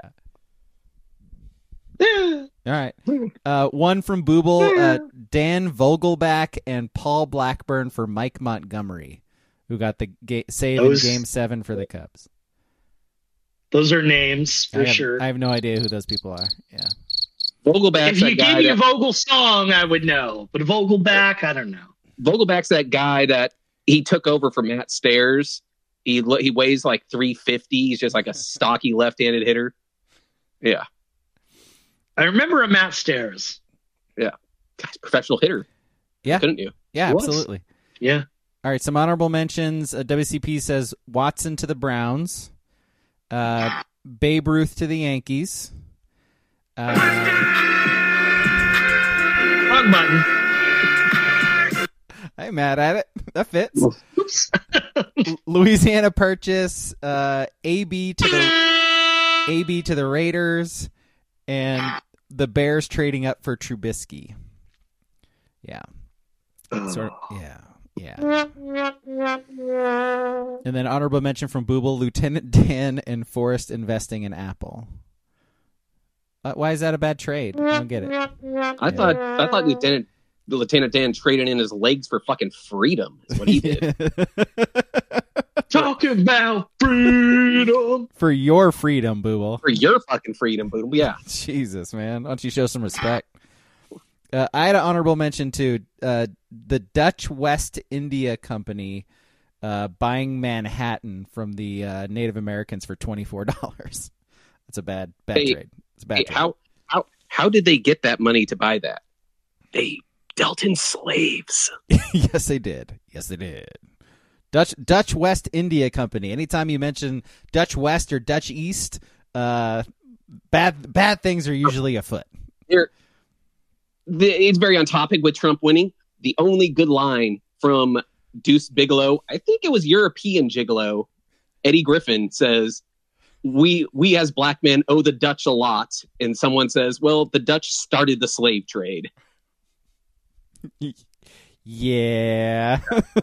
Speaker 4: yeah.
Speaker 3: All right. Uh, one from Booble, uh, Dan Vogelback and Paul Blackburn for Mike Montgomery, who got the ga- save
Speaker 4: Those-
Speaker 3: in Game Seven for the Cubs.
Speaker 4: Those are names for
Speaker 3: I have,
Speaker 4: sure.
Speaker 3: I have no idea who those people are. Yeah.
Speaker 2: Vogelback's
Speaker 4: if you
Speaker 2: that guy
Speaker 4: gave me a
Speaker 2: that,
Speaker 4: Vogel song, I would know. But a Vogelback, I don't know.
Speaker 2: Vogelback's that guy that he took over for Matt Stairs. He lo- he weighs like three fifty. He's just like a stocky left-handed hitter. Yeah,
Speaker 4: I remember a Matt Stairs.
Speaker 2: guy's a professional hitter.
Speaker 3: Yeah.
Speaker 2: Couldn't you?
Speaker 3: Yeah,
Speaker 4: He was.
Speaker 3: absolutely.
Speaker 4: Yeah.
Speaker 3: All right, some honorable mentions. Uh, W C P says Watson to the Browns, uh, Babe Ruth to the Yankees. Uh,
Speaker 4: Wrong button.
Speaker 3: I'm mad at it. That fits.
Speaker 4: Oops.
Speaker 3: Louisiana Purchase, uh, A B to the A B to the Raiders, and the Bears trading up for Trubisky. Yeah, sort of, yeah, yeah. And then honorable mention from Booble, Lieutenant Dan and Forrest investing in Apple. Uh, why is that a bad trade? I don't get it.
Speaker 2: I thought I thought Lieutenant Lieutenant Dan traded in his legs for fucking freedom. Is what he did.
Speaker 4: Talking about freedom.
Speaker 3: For your freedom, Booble.
Speaker 2: For your fucking freedom, but yeah.
Speaker 3: Jesus, man. Why don't you show some respect? Uh, I had an honorable mention to uh, the Dutch West India Company uh, buying Manhattan from the uh, Native Americans for twenty-four dollars. That's a bad bad
Speaker 2: Hey,
Speaker 3: trade. It's a bad
Speaker 2: Hey,
Speaker 3: trade.
Speaker 2: how how how did they get that money to buy that? They dealt in slaves.
Speaker 3: Yes, they did. Yes, they did. Dutch Dutch West India Company. Anytime you mention Dutch West or Dutch East, uh, bad bad things are usually afoot.
Speaker 2: Here, the, it's very on topic with Trump winning. The only good line from Deuce Bigelow, I think it was European Gigolo, Eddie Griffin says, we we as black men owe the Dutch a lot. And someone says, well, the Dutch started the slave trade.
Speaker 3: Yeah.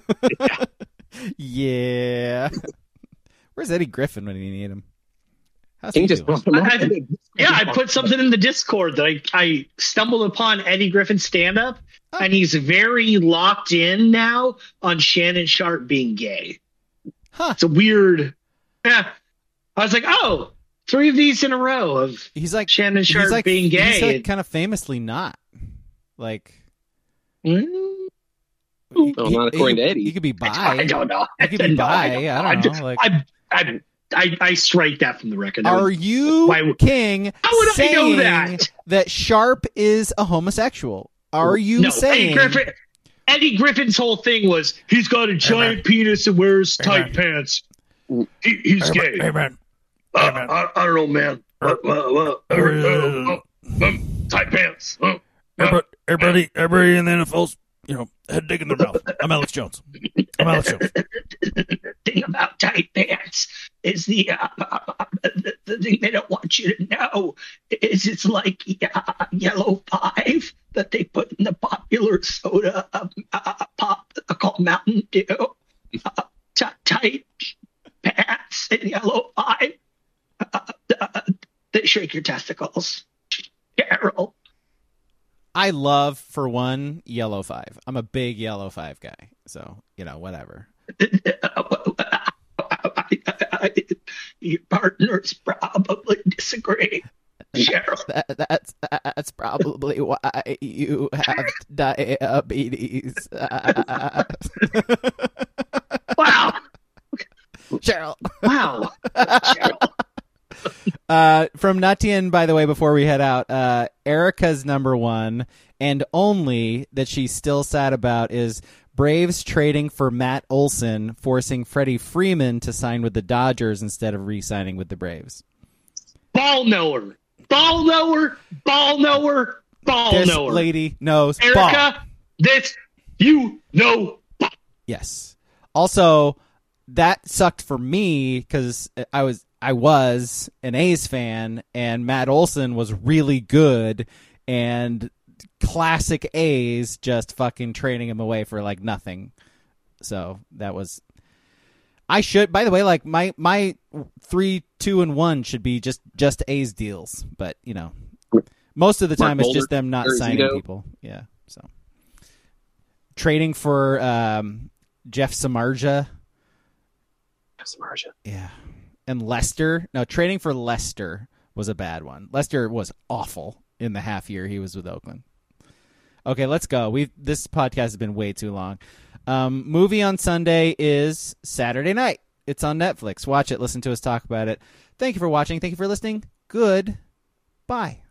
Speaker 3: Yeah. Where's Eddie Griffin when you need him? How's he
Speaker 2: He just
Speaker 3: doing?
Speaker 2: brought him up.
Speaker 4: I- Yeah, I put something in the Discord that I, I stumbled upon Eddie Griffin's stand up,
Speaker 3: Oh.
Speaker 4: and he's very locked in now on Shannon Sharp being gay.
Speaker 3: Huh.
Speaker 4: It's a weird. Yeah. I was like, oh, three of these in a row of
Speaker 3: He's like
Speaker 4: Shannon Sharp
Speaker 3: he's like
Speaker 4: being gay.
Speaker 3: He's like kind of famously not. Like
Speaker 4: Mm,
Speaker 2: Well, not according
Speaker 3: he,
Speaker 2: to Eddie.
Speaker 3: He could be bi.
Speaker 4: I don't know.
Speaker 3: He could be
Speaker 4: No,
Speaker 3: bi.
Speaker 4: don't
Speaker 3: I
Speaker 4: know.
Speaker 3: don't
Speaker 4: just-
Speaker 3: know. Like,
Speaker 4: I, I, I, I strike that from the record. That
Speaker 3: are
Speaker 4: was-
Speaker 3: you
Speaker 4: why would-
Speaker 3: King
Speaker 4: How would I
Speaker 3: saying
Speaker 4: know that?
Speaker 3: that Sharp is a homosexual? Are you
Speaker 4: no,
Speaker 3: saying
Speaker 4: Eddie Griffin? Eddie Griffin's whole thing was he's got a giant penis and wears tight pants. He, he's gay.
Speaker 5: Hey, man.
Speaker 4: Uh, I, I don't know, man. Uh, uh, uh, uh, uh, uh, um, tight pants. Uh, uh,
Speaker 5: Everybody, everybody, everybody in the N F L's, you know, head digging their mouth. I'm Alex Jones. I'm Alex Jones.
Speaker 4: the thing about tight pants is the, uh, uh, the the thing they don't want you to know is it's like uh, Yellow Five that they put in the popular soda uh, uh, pop called Mountain Dew. Uh, t- tight pants and Yellow Five. Uh, uh, they shake your testicles. Carol.
Speaker 3: I love, for one, Yellow Five. I'm a big Yellow Five guy. So, you know, whatever.
Speaker 4: Your partners probably disagree. Cheryl.
Speaker 3: That, that's that's probably why you have diabetes.
Speaker 4: Wow.
Speaker 3: Cheryl.
Speaker 4: Wow. Cheryl.
Speaker 3: Uh, from Natien, by the way, before we head out, uh, Erica's number one and only that she's still sad about is Braves trading for Matt Olson, forcing Freddie Freeman to sign with the Dodgers instead of re-signing with the Braves.
Speaker 4: Ball knower. Ball knower. Ball knower. Ball
Speaker 3: This
Speaker 4: knower.
Speaker 3: lady knows
Speaker 4: Erica,
Speaker 3: ball.
Speaker 4: this, you know ball.
Speaker 3: Yes. Also, that sucked for me because I was I was an A's fan, and Matt Olson was really good, and classic A's just fucking trading him away for like nothing. So that was. I should. By the way, like my my three, two, and one should be just just A's deals, but you know, most of the time
Speaker 2: Mark
Speaker 3: it's just
Speaker 2: Mulder,
Speaker 3: them not
Speaker 2: Zito.
Speaker 3: signing people. Yeah. So trading for um, Jeff Samardzija.
Speaker 2: Samardzija.
Speaker 3: Yeah. And Lester. No, trading for Lester was a bad one. Lester was awful in the half year he was with Oakland. Okay, let's go. We This podcast has been way too long. Um, movie on Sunday is Saturday Night. It's on Netflix. Watch it. Listen to us talk about it. Thank you for watching. Thank you for listening. Good. Bye.